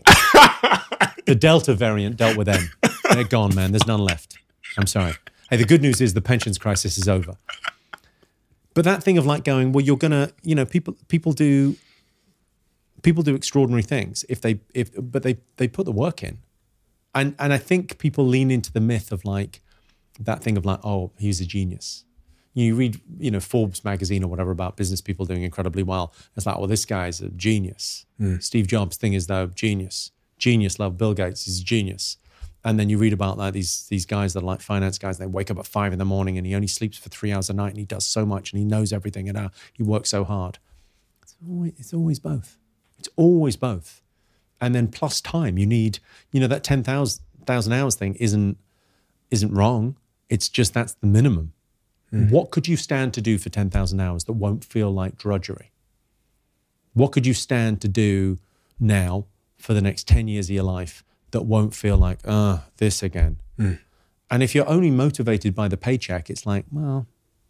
The Delta variant dealt with them. They're gone, man. There's none left. I'm sorry. Hey, the good news is the pensions crisis is over. But that thing of like going, well, you're gonna, you know, people people do people do extraordinary things if they if but they they put the work in. And and I think people lean into the myth of like that thing of like, oh, he's a genius. You read, you know, Forbes magazine or whatever about business people doing incredibly well. It's like, well, this guy's a genius. Mm. Steve Jobs' thing is though, genius. Genius, love Bill Gates, he's a genius. And then you read about like these these guys that are like finance guys. They wake up at five in the morning and he only sleeps for three hours a night and he does so much and he knows everything and uh, he works so hard. It's always, it's always both. It's always both. And then plus time. You need, you know, that ten thousand hours thing isn't isn't wrong. It's just that's the minimum. Mm. What could you stand to do for ten thousand hours that won't feel like drudgery? What could you stand to do now for the next ten years of your life that won't feel like, ah, uh, this again? Mm. And if you're only motivated by the paycheck, it's like, well,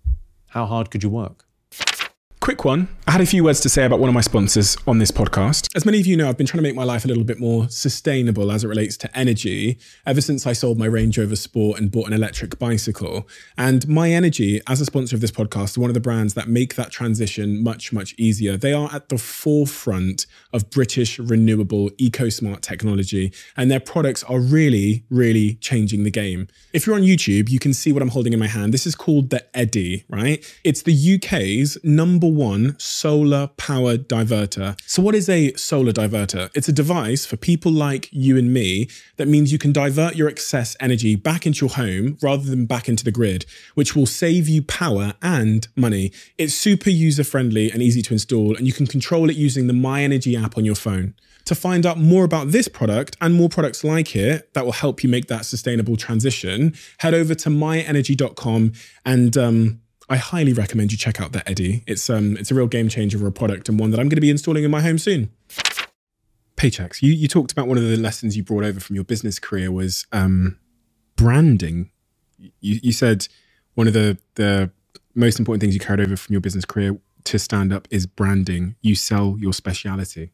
how hard could you work? Quick one. I had a few words to say about one of my sponsors on this podcast. As many of you know, I've been trying to make my life a little bit more sustainable as it relates to energy ever since I sold my Range Rover Sport and bought an electric bicycle. And My Energy, as a sponsor of this podcast, are one of the brands that make that transition much, much easier. They are at the forefront of British renewable eco-smart technology, and their products are really, really changing the game. If you're on YouTube, you can see what I'm holding in my hand. This is called the Eddy, right? It's the U K's number one solar power diverter. So what is a solar diverter? It's a device for people like you and me that means you can divert your excess energy back into your home rather than back into the grid, which will save you power and money. It's super user-friendly and easy to install, and you can control it using the My Energy app on your phone. To find out more about this product and more products like it that will help you make that sustainable transition, head over to my energy dot com and um, I highly recommend you check out the Eddy. It's um, it's a real game changer for a product and one that I'm going to be installing in my home soon. Paychecks. You you talked about one of the lessons you brought over from your business career was um, branding. You you said one of the the most important things you carried over from your business career to stand up is branding. You sell your speciality.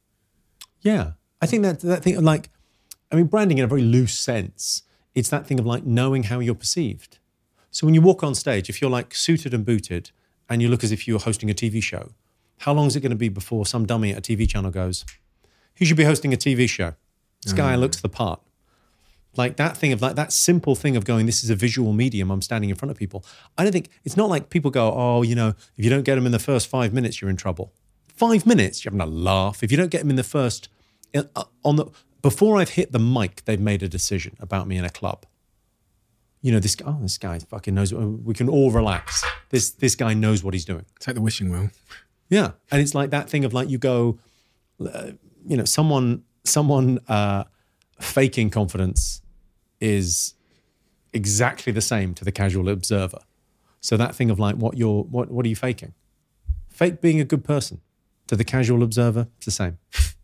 Yeah, I think that that thing of like, I mean, branding in a very loose sense, it's that thing of like knowing how you're perceived. So when you walk on stage, if you're like suited and booted and you look as if you were hosting a T V show, how long is it going to be before some dummy at a T V channel goes, he should be hosting a T V show. This guy mm. looks the part. Like that thing of like that simple thing of going, this is a visual medium, I'm standing in front of people. I don't think, it's not like people go, oh, you know, if you don't get them in the first five minutes, you're in trouble. Five minutes, you're having a laugh. If you don't get them in the first, on the before I've hit the mic, they've made a decision about me in a club. You know, this guy, oh, this guy fucking knows, we can all relax. This this guy knows what he's doing. It's like the wishing well. Yeah. And it's like that thing of like, you go, uh, you know, someone, someone uh, faking confidence is exactly the same to the casual observer. So that thing of like, what you're, what, what are you faking? Fake being a good person. To the casual observer, it's the same.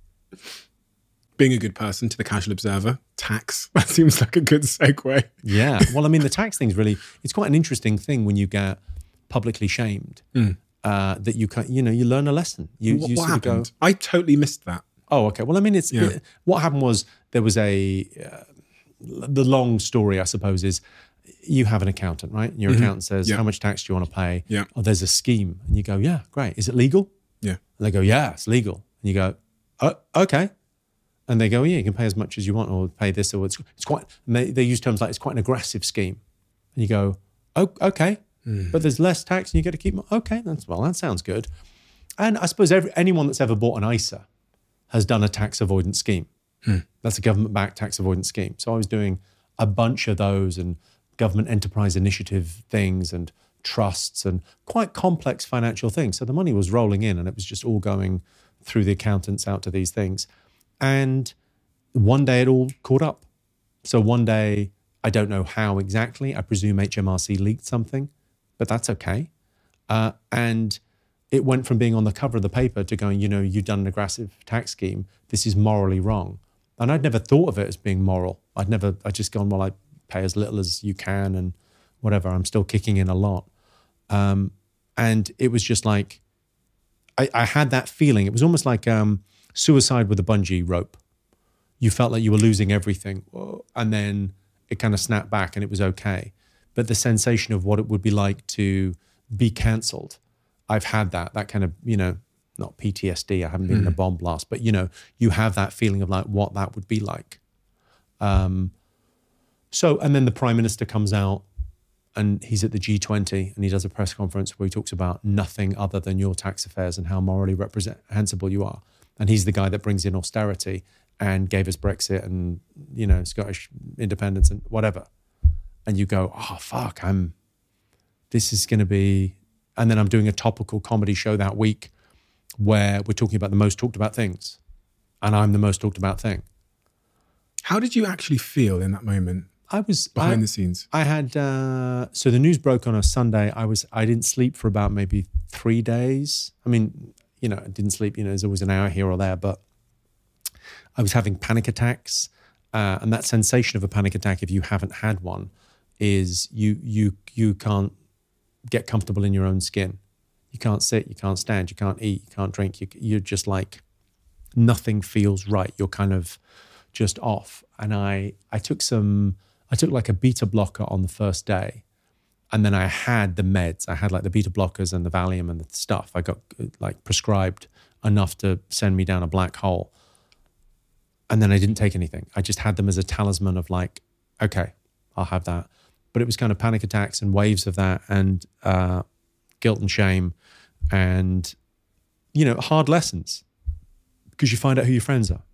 Being a good person to the casual observer, tax. That seems like a good segue. Yeah. Well, I mean, the tax thing's really, it's quite an interesting thing when you get publicly shamed, mm. uh, that you can, you know, you learn a lesson. You, what you what sort happened? of go, I totally missed that. Oh, okay. Well, I mean, it's Yeah. it, what happened was there was a, uh, the long story, I suppose, is you have an accountant, right? And your accountant says, Yeah. how much tax do you want to pay? Yeah. Oh, there's a scheme. And you go, yeah, great. Is it legal? Yeah. And they go, yeah, it's legal. And you go, oh, okay. And they go, yeah, you can pay as much as you want or pay this. Or it's, it's quite, and they, they use terms like it's quite an aggressive scheme. And you go, oh, okay. Mm. But there's less tax and you get to keep more. Okay, that's, well, that sounds good. And I suppose every, anyone that's ever bought an I S A has done a tax avoidance scheme. Hmm. That's a government-backed tax avoidance scheme. So I was doing a bunch of those and government enterprise initiative things and trusts and quite complex financial things. So the money was rolling in and it was just all going through the accountants out to these things. And one day it all caught up. So one day, I don't know how exactly, I presume H M R C leaked something, but that's okay. Uh, and it went from being on the cover of the paper to going, you know, you've done an aggressive tax scheme. This is morally wrong. And I'd never thought of it as being moral. I'd never, I'd just gone, well, I pay as little as you can and whatever. I'm still kicking in a lot. Um, and it was just like, I, I had that feeling. It was almost like um, suicide with a bungee rope. You felt like you were losing everything. And then it kind of snapped back and it was okay. But the sensation of what it would be like to be cancelled, I've had that, that kind of, you know, not P T S D, I haven't been mm. in a bomb blast, but, you know, you have that feeling of like what that would be like. Um, so, and then the Prime Minister comes out and he's at the G twenty and he does a press conference where he talks about nothing other than your tax affairs and how morally reprehensible you are. And he's the guy that brings in austerity and gave us Brexit and, you know, Scottish independence and whatever. And you go, oh, fuck, I'm, this is going to be, and then I'm doing a topical comedy show that week where we're talking about the most talked about things. And I'm the most talked about thing. How did you actually feel in that moment? I was behind I, the scenes. I had, uh, so the news broke on a Sunday. I was, I didn't sleep for about maybe three days. I mean, you know, I didn't sleep, you know, there's always an hour here or there, but I was having panic attacks. Uh, and that sensation of a panic attack, if you haven't had one, is you, you, you can't get comfortable in your own skin. You can't sit, you can't stand, you can't eat, you can't drink. You, you're just like, nothing feels right. You're kind of just off. And I, I took some, I took like a beta blocker on the first day. And then I had the meds. I had like the beta blockers and the Valium and the stuff. I got like prescribed enough to send me down a black hole. And then I didn't take anything. I just had them as a talisman of like, okay, I'll have that. But it was kind of panic attacks and waves of that and uh, guilt and shame and, you know, hard lessons because you find out who your friends are.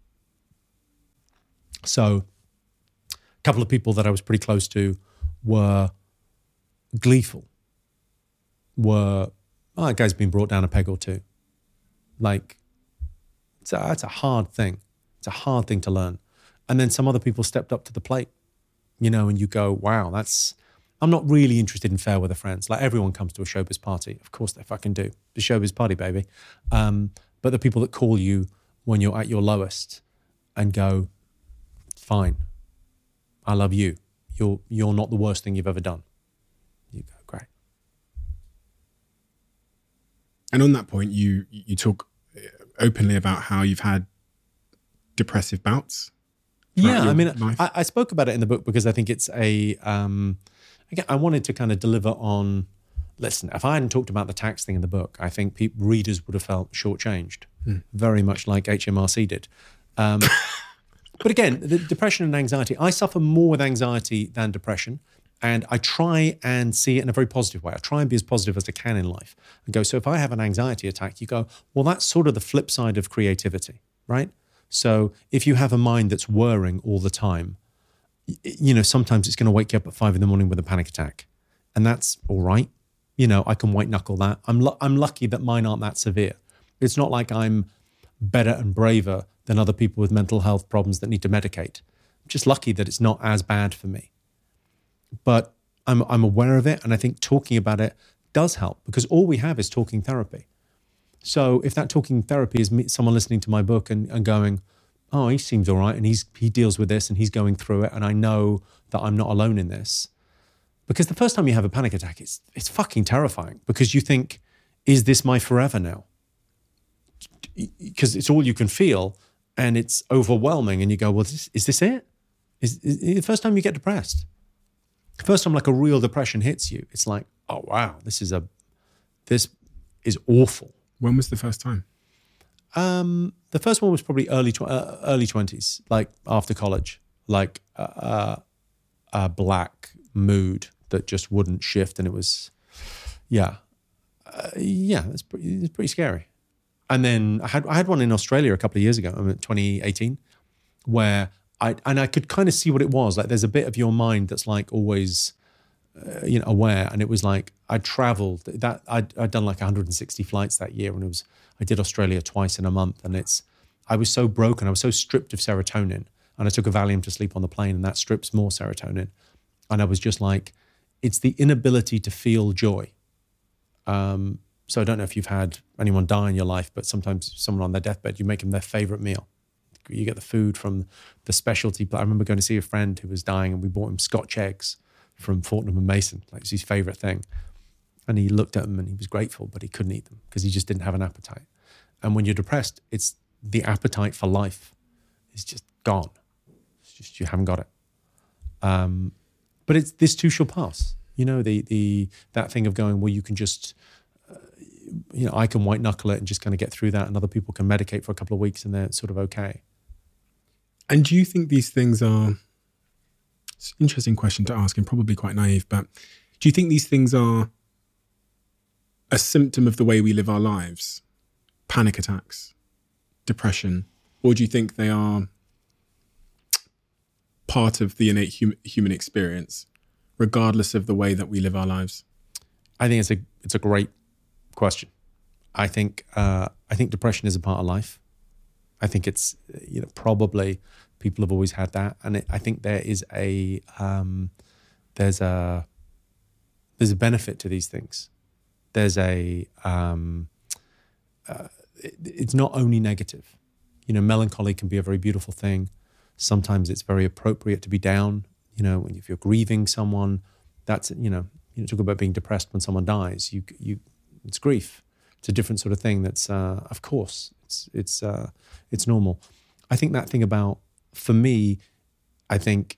So a couple of people that I was pretty close to were gleeful, were, oh, that guy's been brought down a peg or two. Like, it's a, that's a hard thing. It's a hard thing to learn. And then some other people stepped up to the plate, you know, and you go, wow, that's, I'm not really interested in fair weather friends. Like everyone comes to a showbiz party. Of course they fucking do. The showbiz party, baby. Um, but the people that call you when you're at your lowest and go, fine, I love you. You're, you're not the worst thing you've ever done. You go, great. And on that point, you you talk openly about how you've had depressive bouts. Yeah, I mean, I, I spoke about it in the book because I think it's a, um, again, I wanted to kind of deliver on, listen, if I hadn't talked about the tax thing in the book, I think pe- readers would have felt shortchanged, hmm. very much like H M R C did. Um, but again, the depression and anxiety, I suffer more with anxiety than depression. And I try and see it in a very positive way. I try and be as positive as I can in life and go, so if I have an anxiety attack, you go, well, that's sort of the flip side of creativity, right? So if you have a mind that's whirring all the time, you know, sometimes it's going to wake you up at five in the morning with a panic attack. And that's all right. You know, I can white knuckle that. I'm, lu- I'm lucky that mine aren't that severe. It's not like I'm better and braver than other people with mental health problems that need to medicate. I'm just lucky that it's not as bad for me. But I'm I'm aware of it, and I think talking about it does help because all we have is talking therapy. So if that talking therapy is me, someone listening to my book and, and going, oh, he seems all right, and he's he deals with this, and he's going through it, and I know that I'm not alone in this. Because the first time you have a panic attack, it's it's fucking terrifying because you think, is this my forever now? Because it's all you can feel, and it's overwhelming, and you go, well, is, is this it? Is, is, is the first time you get depressed? The first time like a real depression hits you, it's like, oh wow, this is a, this is awful. When was the first time? Um, the first one was probably early tw- uh, early twenties, like after college, like a uh, uh, uh, black mood that just wouldn't shift, and it was, yeah, uh, yeah, it's pretty, it's pretty scary. And then I had I had one in Australia a couple of years ago, I mean, twenty eighteen, where I and I could kind of see what it was. Like, there's a bit of your mind that's like always, uh, you know, aware. And it was like I travelled that I'd, I'd done like one hundred sixty flights that year, and it was I did Australia twice in a month, and it's I was so broken, I was so stripped of serotonin, and I took a Valium to sleep on the plane, and that strips more serotonin, and I was just like, it's the inability to feel joy. Um, so I don't know if you've had anyone die in your life, but sometimes someone on their deathbed, you make them their favorite meal. You get the food from the specialty. I remember going to see a friend who was dying, and we bought him Scotch eggs from Fortnum and Mason. Like, it was his favorite thing. And he looked at them and he was grateful, but he couldn't eat them because he just didn't have an appetite. And when you're depressed, it's the appetite for life is just gone. It's just, you haven't got it. Um, but it's this too shall pass. You know, the the that thing of going, well, you can just, uh, you know, I can white knuckle it and just kind of get through that, and other people can medicate for a couple of weeks and they're sort of okay. And do you think these things are, it's an interesting question to ask and probably quite naive, but do you think these things are a symptom of the way we live our lives? Panic attacks, depression, or do you think they are part of the innate hum- human experience, regardless of the way that we live our lives? I think it's a it's a great question. I think uh, I think depression is a part of life. I think it's, you know, probably people have always had that, and it, I think there is a um, there's a there's a benefit to these things. There's a um, uh, it, it's not only negative. You know, melancholy can be a very beautiful thing. Sometimes it's very appropriate to be down. You know, if you're grieving someone, that's, you know, you talk about being depressed when someone dies. You you it's grief. It's a different sort of thing. That's uh, of course it's it's uh, it's normal. I think that thing about, for me, I think,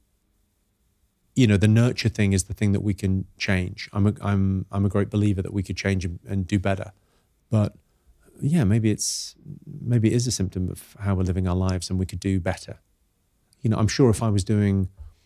you know, the nurture thing is the thing that we can change. I'm a, I'm I'm a great believer that we could change and, and do better. But yeah, maybe it's maybe it is a symptom of how we're living our lives, and we could do better. You know, I'm sure if I was doing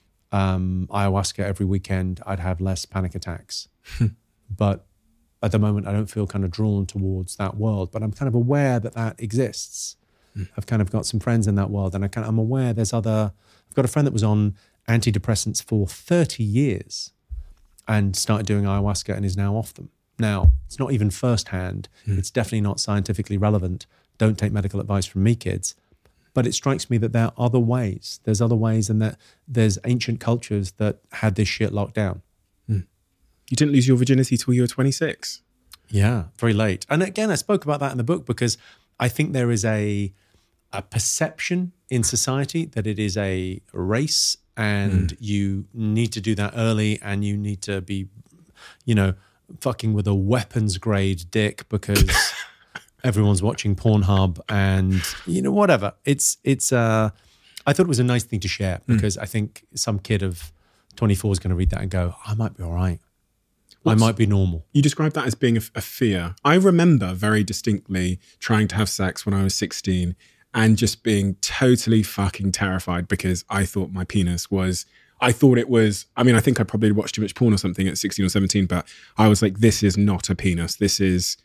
um, ayahuasca every weekend, I'd have less panic attacks. But at the moment, I don't feel kind of drawn towards that world. But I'm kind of aware that that exists. Mm. I've kind of got some friends in that world, and I kind of, I'm aware there's other. I've got a friend that was on antidepressants for thirty years and started doing ayahuasca and is now off them. Now, it's not even firsthand. Mm. It's definitely not scientifically relevant. Don't take medical advice from me, kids. But it strikes me that there are other ways. There's other ways, and that there's ancient cultures that had this shit locked down. Mm. You didn't lose your virginity till you were twenty-six. Yeah, very late. And again, I spoke about that in the book because I think there is a, a perception in society that it is a race, and mm. you need to do that early, and you need to be, you know, fucking with a weapons grade dick because everyone's watching Pornhub and, you know, whatever. It's, it's, uh, I thought it was a nice thing to share because mm. I think some kid of twenty-four is going to read that and go, I might be all right. What's, I might be normal. You described that as being a, a fear. I remember very distinctly trying to have sex when I was sixteen and just being totally fucking terrified because I thought my penis was, I thought it was, I mean, I think I probably watched too much porn or something at sixteen or seventeen, but I was like, this is not a penis. This is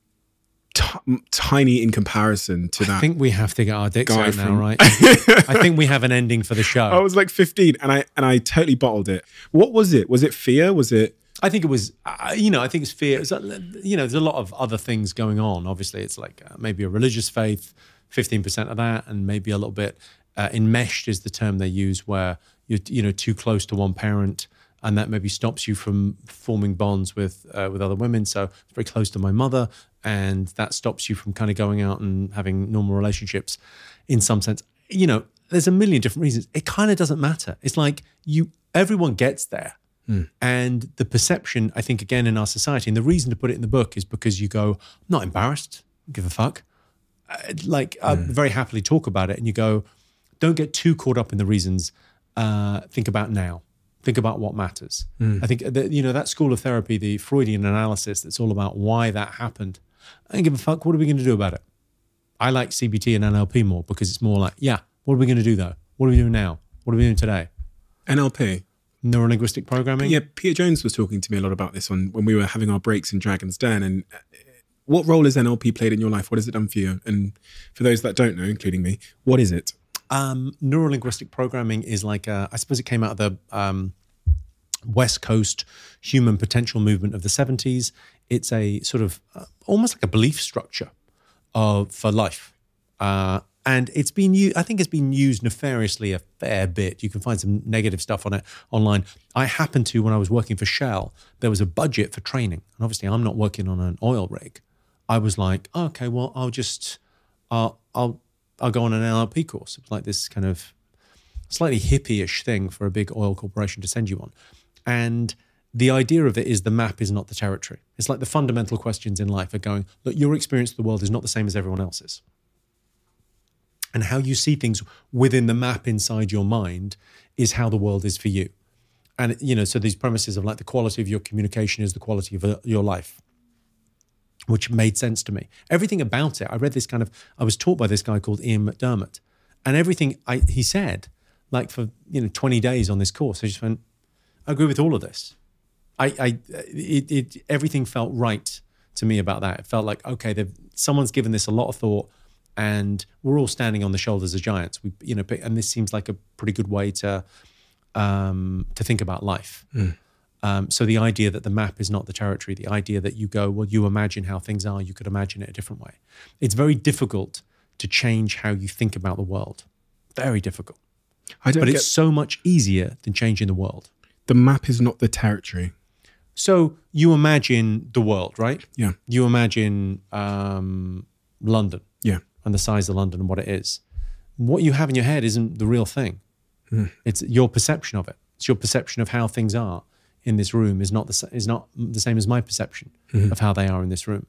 t- tiny in comparison to that. I think we have to get our dicks out from, now, right? I think we have an ending for the show. I was like fifteen and I and I totally bottled it. What was it? Was it fear? Was it? I think it was, uh, you know, I think it's fear. It's, you know, there's a lot of other things going on. Obviously, it's like uh, maybe a religious faith, fifteen percent of that, and maybe a little bit uh, enmeshed is the term they use, where you're, you know, too close to one parent, and that maybe stops you from forming bonds with uh, with other women. So it's very close to my mother, and that stops you from kind of going out and having normal relationships in some sense. You know, there's a million different reasons. It kind of doesn't matter. It's like you, everyone gets there. Mm. And the perception, I think, again, in our society, and the reason to put it in the book is because you go, I'm not embarrassed, give a fuck. like I mm. very happily talk about it. And you go, don't get too caught up in the reasons. Uh, think about now. Think about what matters. Mm. I think that, you know, that school of therapy, the Freudian analysis, that's all about why that happened. I don't give a fuck. What are we going to do about it? I like C B T and N L P more because it's more like, yeah, what are we going to do though? What are we doing now? What are we doing today? N L P. Neuro-linguistic programming? Yeah, Peter Jones was talking to me a lot about this on when we were having our breaks in Dragon's Den. And what role has N L P played in your life? What has it done for you? And for those that don't know, including me, what is it? Um, neuro-linguistic programming is like, a, I suppose it came out of the um, West Coast human potential movement of the seventies. It's a sort of uh, almost like a belief structure of for life. Uh, and it's been used, I think it's been used nefariously a fair bit. You can find some negative stuff on it online. I happened to, when I was working for Shell, there was a budget for training. And obviously I'm not working on an oil rig. I was like, oh, okay, well, I'll just, uh, I'll, I'll go on an N L P course. It was like this kind of slightly hippie-ish thing for a big oil corporation to send you on. And the idea of it is the map is not the territory. It's like the fundamental questions in life are going, look, your experience of the world is not the same as everyone else's. And how you see things within the map inside your mind is how the world is for you. And, you know, so these premises of like the quality of your communication is the quality of uh, your life, which made sense to me. Everything about it, I read this kind of, I was taught by this guy called Ian McDermott. And everything I, he said, like for, you know, twenty days on this course, I just went, I agree with all of this. I, I it, it, everything felt right to me about that. It felt like, okay, someone's given this a lot of thought and we're all standing on the shoulders of giants. We, you know, and this seems like a pretty good way to, um, to think about life. Mm. Um, so the idea that the map is not the territory, the idea that you go, well, you imagine how things are, you could imagine it a different way. It's very difficult to change how you think about the world. Very difficult. I don't but get... it's so much easier than changing the world. The map is not the territory. So you imagine the world, right? Yeah. You imagine um, London. Yeah. And the size of London and what it is. What you have in your head isn't the real thing. Mm. It's your perception of it. It's your perception of how things are in this room is not the is not the same as my perception mm-hmm. of how they are in this room.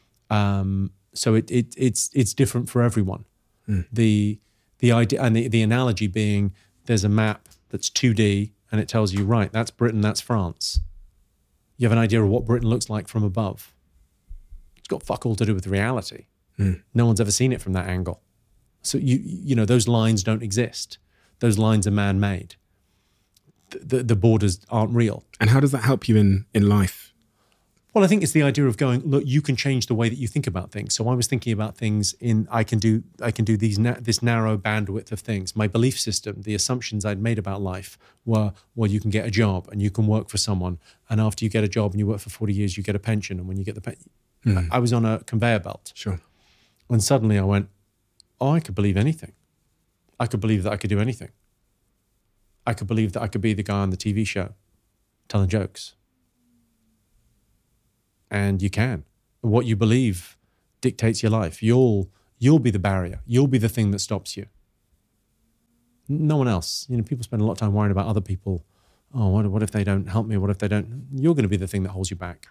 Um, so it, it it's it's different for everyone. Mm. The the idea and the, the analogy being there's a map that's two D and it tells you, right, that's Britain, that's France. You have an idea of what Britain looks like from above. It's got fuck all to do with reality. Mm. No one's ever seen it from that angle. So you you know those lines don't exist. Those lines are man-made. The, the, the borders aren't real. And how does that help you in, in life? Well, I think it's the idea of going, look, you can change the way that you think about things. So I was thinking about things in, I can do I can do these na- this narrow bandwidth of things. My belief system, the assumptions I'd made about life were, well, you can get a job and you can work for someone. And after you get a job and you work for forty years, you get a pension. And when you get the pension, mm. I, I was on a conveyor belt. Sure. And suddenly I went, oh, I could believe anything. I could believe that I could do anything. I could believe that I could be the guy on the T V show telling jokes. And you can. What you believe dictates your life. You'll you'll be the barrier. You'll be the thing that stops you. No one else. You know, people spend a lot of time worrying about other people. Oh, what, what if they don't help me? What if they don't? You're going to be the thing that holds you back.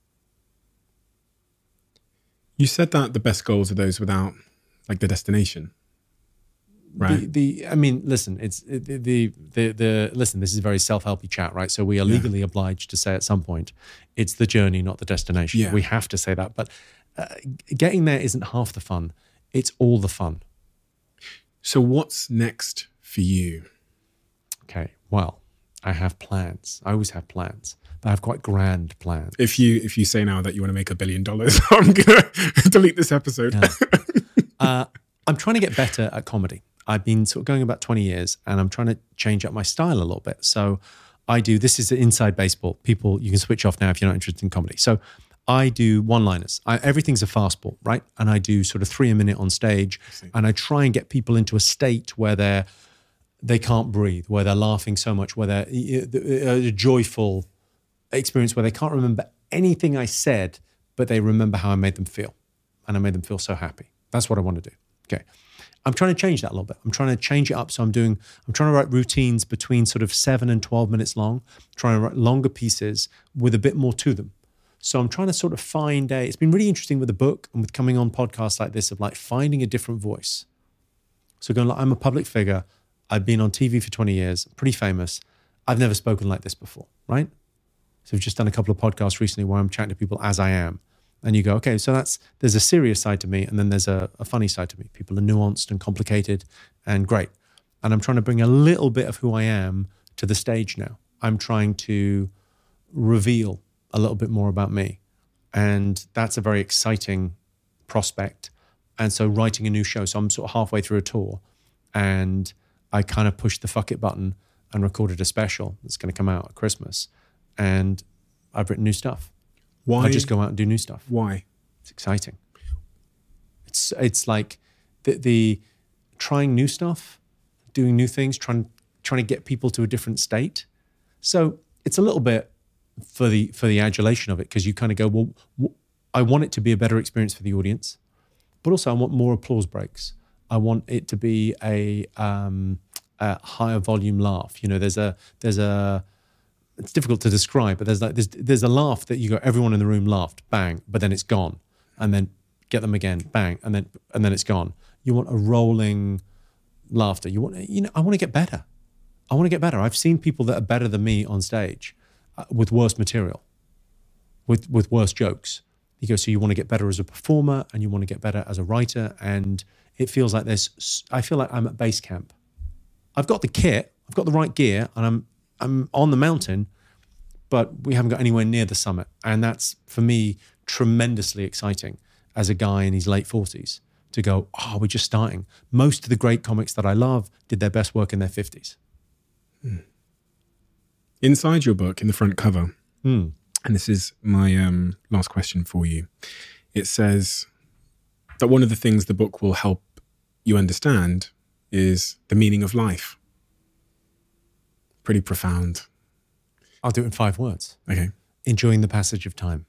You said that the best goals are those without, like, the destination, right? The, the I mean, listen, it's the, the the the listen. This is a very self-helpy chat, right? So we are legally yeah. obliged to say at some point, it's the journey, not the destination. Yeah. We have to say that, but uh, getting there isn't half the fun; it's all the fun. So what's next for you? Okay, well, I have plans. I always have plans. I have quite grand plans. If you if you say now that you want to make a billion dollars, I'm going to delete this episode. Yeah. uh, I'm trying to get better at comedy. I've been sort of going about twenty years and I'm trying to change up my style a little bit. So I do, this is inside baseball. People, you can switch off now if you're not interested in comedy. So I do one-liners. I, everything's a fastball, right? And I do sort of three a minute on stage. And I try and get people into a state where they're, they can't breathe, where they're laughing so much, where they're a joyful experience where they can't remember anything I said, but they remember how I made them feel. And I made them feel so happy. That's what I want to do. Okay. I'm trying to change that a little bit. I'm trying to change it up. So I'm doing, I'm trying to write routines between sort of seven and twelve minutes long, trying to write longer pieces with a bit more to them. So I'm trying to sort of find a, it's been really interesting with the book and with coming on podcasts like this of like finding a different voice. So going like, I'm a public figure. I've been on T V for twenty years, pretty famous. I've never spoken like this before, right? So we've just done a couple of podcasts recently where I'm chatting to people as I am. And you go, okay, so that's, there's a serious side to me and then there's a, a funny side to me. People are nuanced and complicated and great. And I'm trying to bring a little bit of who I am to the stage now. I'm trying to reveal a little bit more about me. And that's a very exciting prospect. And so writing a new show, so I'm sort of halfway through a tour and I kind of pushed the fuck it button and recorded a special that's going to come out at Christmas. And I've written new stuff. Why? I just go out and do new stuff. Why? It's exciting. It's it's like the, the trying new stuff, doing new things, trying trying to get people to a different state. So it's a little bit for the for the adulation of it because you kind of go, well, w- I want it to be a better experience for the audience, but also I want more applause breaks. I want it to be a, um, a higher volume laugh. You know, there's a there's a it's difficult to describe, but there's like there's there's a laugh that you go, everyone in the room laughed, bang, but then it's gone, and then get them again, bang, and then and then it's gone. You want a rolling laughter. You want you know I want to get better. I want to get better. I've seen people that are better than me on stage uh, with worse material, with with worse jokes. You go, so you want to get better as a performer, and you want to get better as a writer, and it feels like there's. I feel like I'm at base camp. I've got the kit, I've got the right gear, and I'm. I'm on the mountain, but we haven't got anywhere near the summit. And that's, for me, tremendously exciting as a guy in his late forties to go, oh, we're just starting. Most of the great comics that I love did their best work in their fifties. Hmm. Inside your book, in the front cover, hmm. and this is my um, last question for you, it says that one of the things the book will help you understand is the meaning of life. Pretty profound. I'll do it in five words. Okay. Enjoying the passage of time.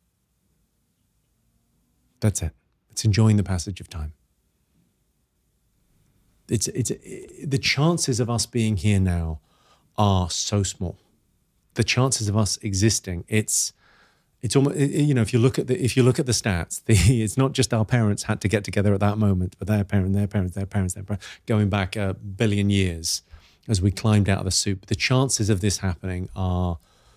That's it. It's enjoying the passage of time. It's it's it, the chances of us being here now are so small. The chances of us existing, it's it's almost, you know, if you look at the if you look at the stats, the, it's not just our parents had to get together at that moment, but their parent, their parents, their parents, their parents, going back a billion years. As we climbed out of the soup, the chances of this happening are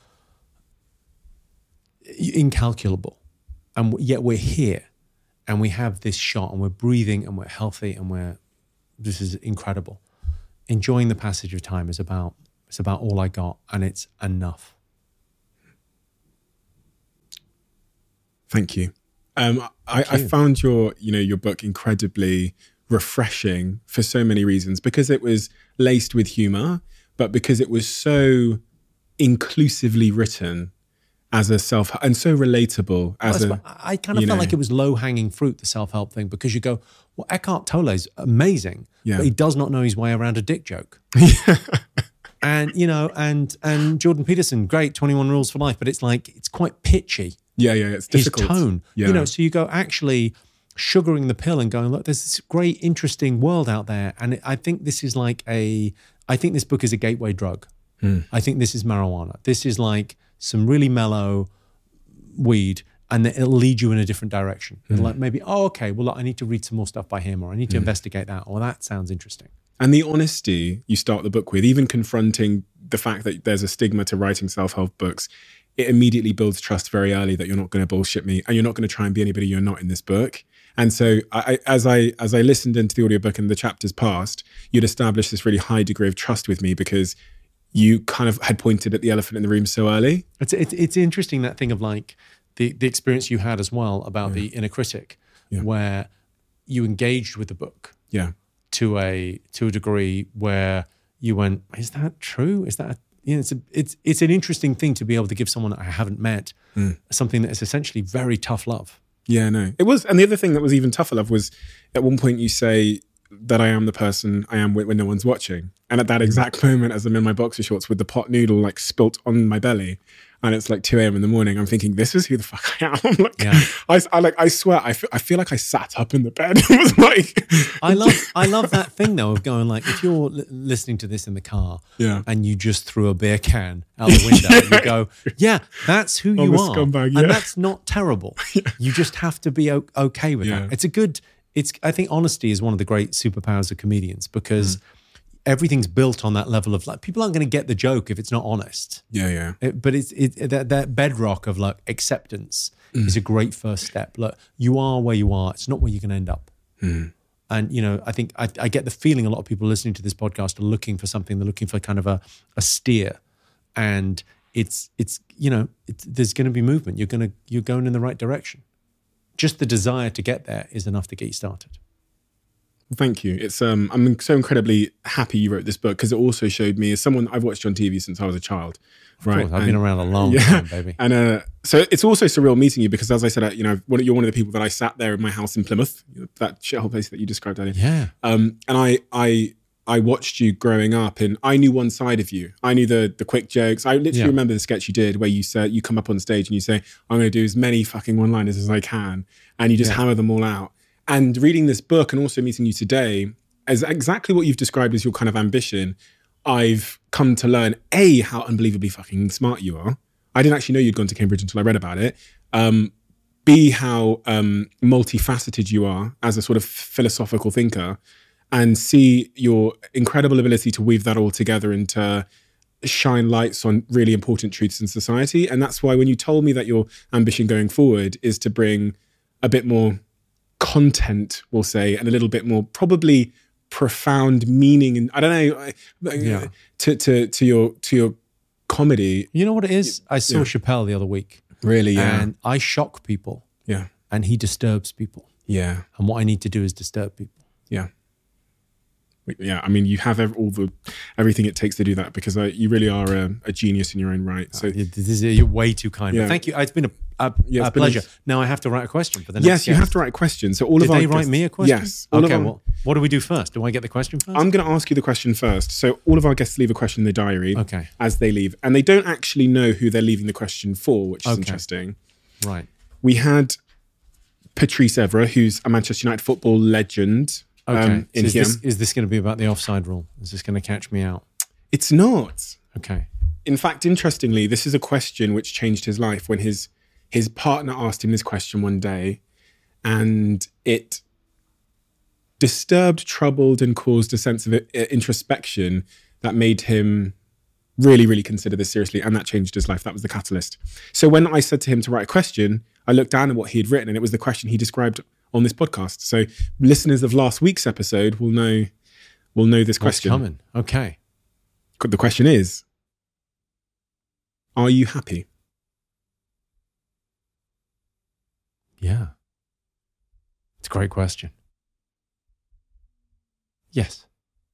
incalculable. And yet we're here and we have this shot and we're breathing and we're healthy and we're, this is incredible. Enjoying the passage of time is about, it's about all I got and it's enough. Thank you. Um, I, Thank you. I found your, you know, your book incredibly refreshing for so many reasons, because it was laced with humor, but because it was so inclusively written as a self and so relatable as well, a, I kind of felt know. like it was low hanging fruit, the self-help thing, because you go, well, Eckhart Tolle's amazing, yeah. but he does not know his way around a dick joke. And, you know, and, and Jordan Peterson, great, twenty-one Rules for Life, but it's like, it's quite pitchy. Yeah, yeah, it's difficult. His tone, yeah. you know, so you go actually sugaring the pill and going, look, there's this great, interesting world out there. And I think this is like a, I think this book is a gateway drug. Hmm. I think this is marijuana. This is like some really mellow weed and it'll lead you in a different direction. Hmm. Like maybe, oh, okay, well, look, I need to read some more stuff by him or I need to hmm. investigate that. Or that sounds interesting. And the honesty you start the book with, even confronting the fact that there's a stigma to writing self-help books, it immediately builds trust very early that you're not going to bullshit me and you're not going to try and be anybody you're not in this book. And so I, as I as I listened into the audiobook and the chapters passed, you'd established this really high degree of trust with me because you kind of had pointed at the elephant in the room so early. It's it's, it's interesting, that thing of like the, the experience you had as well about yeah. the inner critic, yeah. where you engaged with the book yeah. to a to a degree where you went, is that true? Is that, you know, it's a, it's it's an interesting thing to be able to give someone I haven't met mm. something that is essentially very tough love. Yeah, no, it was. And the other thing that was even tougher love was at one point you say that I am the person I am when, when no one's watching. And at that exact moment, as I'm in my boxer shorts with the pot noodle like spilt on my belly, and it's like two a.m. in the morning, I'm thinking, this is who the fuck I am. like, Yeah. I, I like, I swear, I feel, I feel like I sat up in the bed. It was like, I love, I love that thing though of going like, if you're li- listening to this in the car, Yeah. and you just threw a beer can out the window, Yeah. you go, yeah, that's who I'm you a are, scumbag, yeah. and that's not terrible. You just have to be o- okay with Yeah. that. It's a good. It's. I think honesty is one of the great superpowers of comedians because. Mm. Everything's built on that level of like, people aren't going to get the joke if it's not honest. Yeah, yeah. It, but it's it, that, that bedrock of like acceptance Mm. is a great first step. Look, you are where you are. It's not where you're going to end up. Mm. And, you know, I think I, I get the feeling a lot of people listening to this podcast are looking for something. They're looking for kind of a, a steer. And it's, it's you know, it's, there's going to be movement. You're going to, you're going in the right direction. Just the desire to get there is enough to get you started. Well, thank you. It's um, I'm so incredibly happy you wrote this book because it also showed me as someone I've watched you on T V since I was a child. Right, I've and, been around a long yeah, time, baby. And uh, so it's also surreal meeting you because, as I said, you know, you're one of the people that I sat there in my house in Plymouth, that shithole place that you described earlier. Yeah. Um, and I, I, I watched you growing up, and I knew one side of you. I knew the the quick jokes. I literally yeah. remember the sketch you did where you said you come up on stage and you say, "I'm going to do as many fucking one-liners as I can," and you just yeah. hammer them all out. And reading this book and also meeting you today. As exactly what you've described as your kind of ambition, I've come to learn, A, how unbelievably fucking smart you are. I didn't actually know you'd gone to Cambridge until I read about it. Um, B, how um, multifaceted you are as a sort of philosophical thinker. And C, your incredible ability to weave that all together and to shine lights on really important truths in society. And that's why when you told me that your ambition going forward is to bring a bit more content, we'll say, and a little bit more probably profound meaning, and I don't know, yeah. to to to your to your comedy. You know what it is? I saw yeah. Chappelle the other week. Really, yeah. And I shock people. Yeah. And he disturbs people. Yeah. And what I need to do is disturb people. Yeah. Yeah, I mean, you have all the everything it takes to do that because uh, you really are a, a genius in your own right. So uh, this is, you're way too kind. Yeah. Thank you. It's been a, a, yeah, a pleasure. A, now I have to write a question for the next. Yes, guest. you have to write a question. So all Did of our they write guests, me a question? Yes. Okay. Our, well, what do we do first? Do I get the question first? I'm going to ask you the question first. So all of our guests leave a question in the diary. Okay. As they leave, and they don't actually know who they're leaving the question for, which is okay. interesting. Right. We had Patrice Evra, who's a Manchester United football legend. Okay. Um, so is, this, is this going to be about the offside rule? Is this going to catch me out? It's not. Okay. In fact, interestingly, this is a question which changed his life when his his partner asked him this question one day, and it disturbed, troubled, and caused a sense of introspection that made him really, really consider this seriously, and that changed his life. That was the catalyst. So when I said to him to write a question, I looked down at what he had written, and it was the question he described on this podcast. So listeners of last week's episode will know will know this question. What's coming? Okay. The question is, are you happy? Yeah. It's a great question. Yes.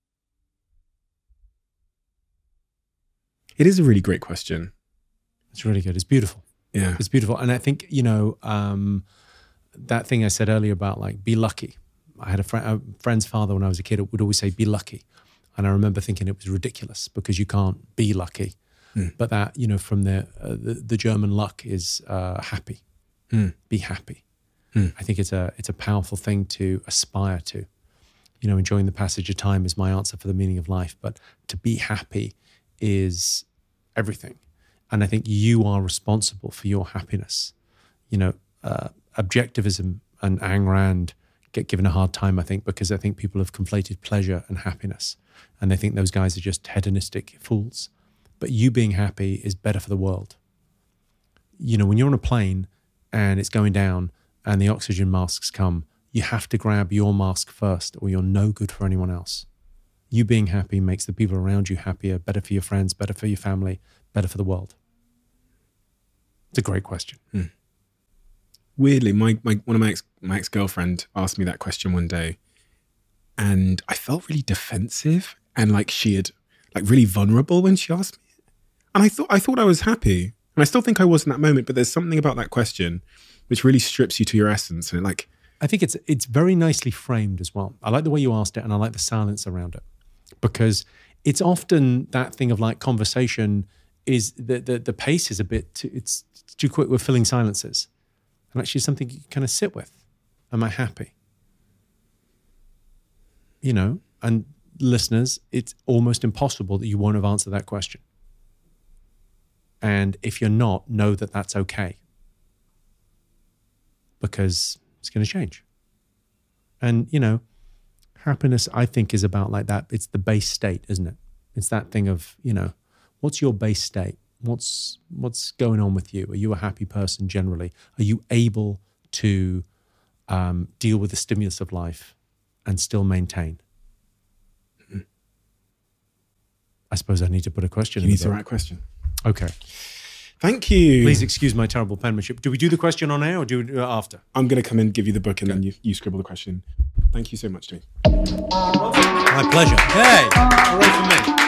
It is a really great question. It's really good. It's beautiful. Yeah. It's beautiful. And I think, you know, um, that thing I said earlier about like, be lucky. I had a, fr- a friend's father when I was a kid would always say, be lucky. And I remember thinking it was ridiculous because you can't be lucky. Mm. But that, you know, from the, uh, the, the German luck is uh, happy. Mm. Be happy. Mm. I think it's a, it's a powerful thing to aspire to. You know, enjoying the passage of time is my answer for the meaning of life. But to be happy is everything. And I think you are responsible for your happiness. You know, uh, objectivism and Ayn Rand get given a hard time, I think, because I think people have conflated pleasure and happiness. And they think those guys are just hedonistic fools. But you being happy is better for the world. You know, when you're on a plane and it's going down and the oxygen masks come, you have to grab your mask first or you're no good for anyone else. You being happy makes the people around you happier, better for your friends, better for your family, better for the world. It's a great question. Hmm. Weirdly, my, my one of my ex my ex-girlfriend asked me that question one day, and I felt really defensive and like she had like really vulnerable when she asked me it. And I thought I thought I was happy, and I still think I was in that moment. But there's something about that question which really strips you to your essence, and it like I think it's it's very nicely framed as well. I like the way you asked it, and I like the silence around it, because it's often that thing of like conversation is the the, the pace is a bit too, it's too quick. We're filling silences, and actually something you kind of sit with. Am I happy? You know, and listeners, it's almost impossible that you won't have answered that question. And if you're not, know that that's okay, because it's going to change. And, you know, happiness, I think, is about like that. It's the base state, isn't it? It's that thing of, you know, what's your base state? What's what's going on with you? Are you a happy person generally? Are you able to um, deal with the stimulus of life and still maintain? Mm-hmm. I suppose I need to put a question you in. You need the right question. Okay. Thank you. Please excuse my terrible penmanship. Do we do the question on air or do we do it after? I'm going to come and give you the book and okay. then you, you scribble the question. Thank you so much, Jamie. My pleasure. Hey, hooray for me.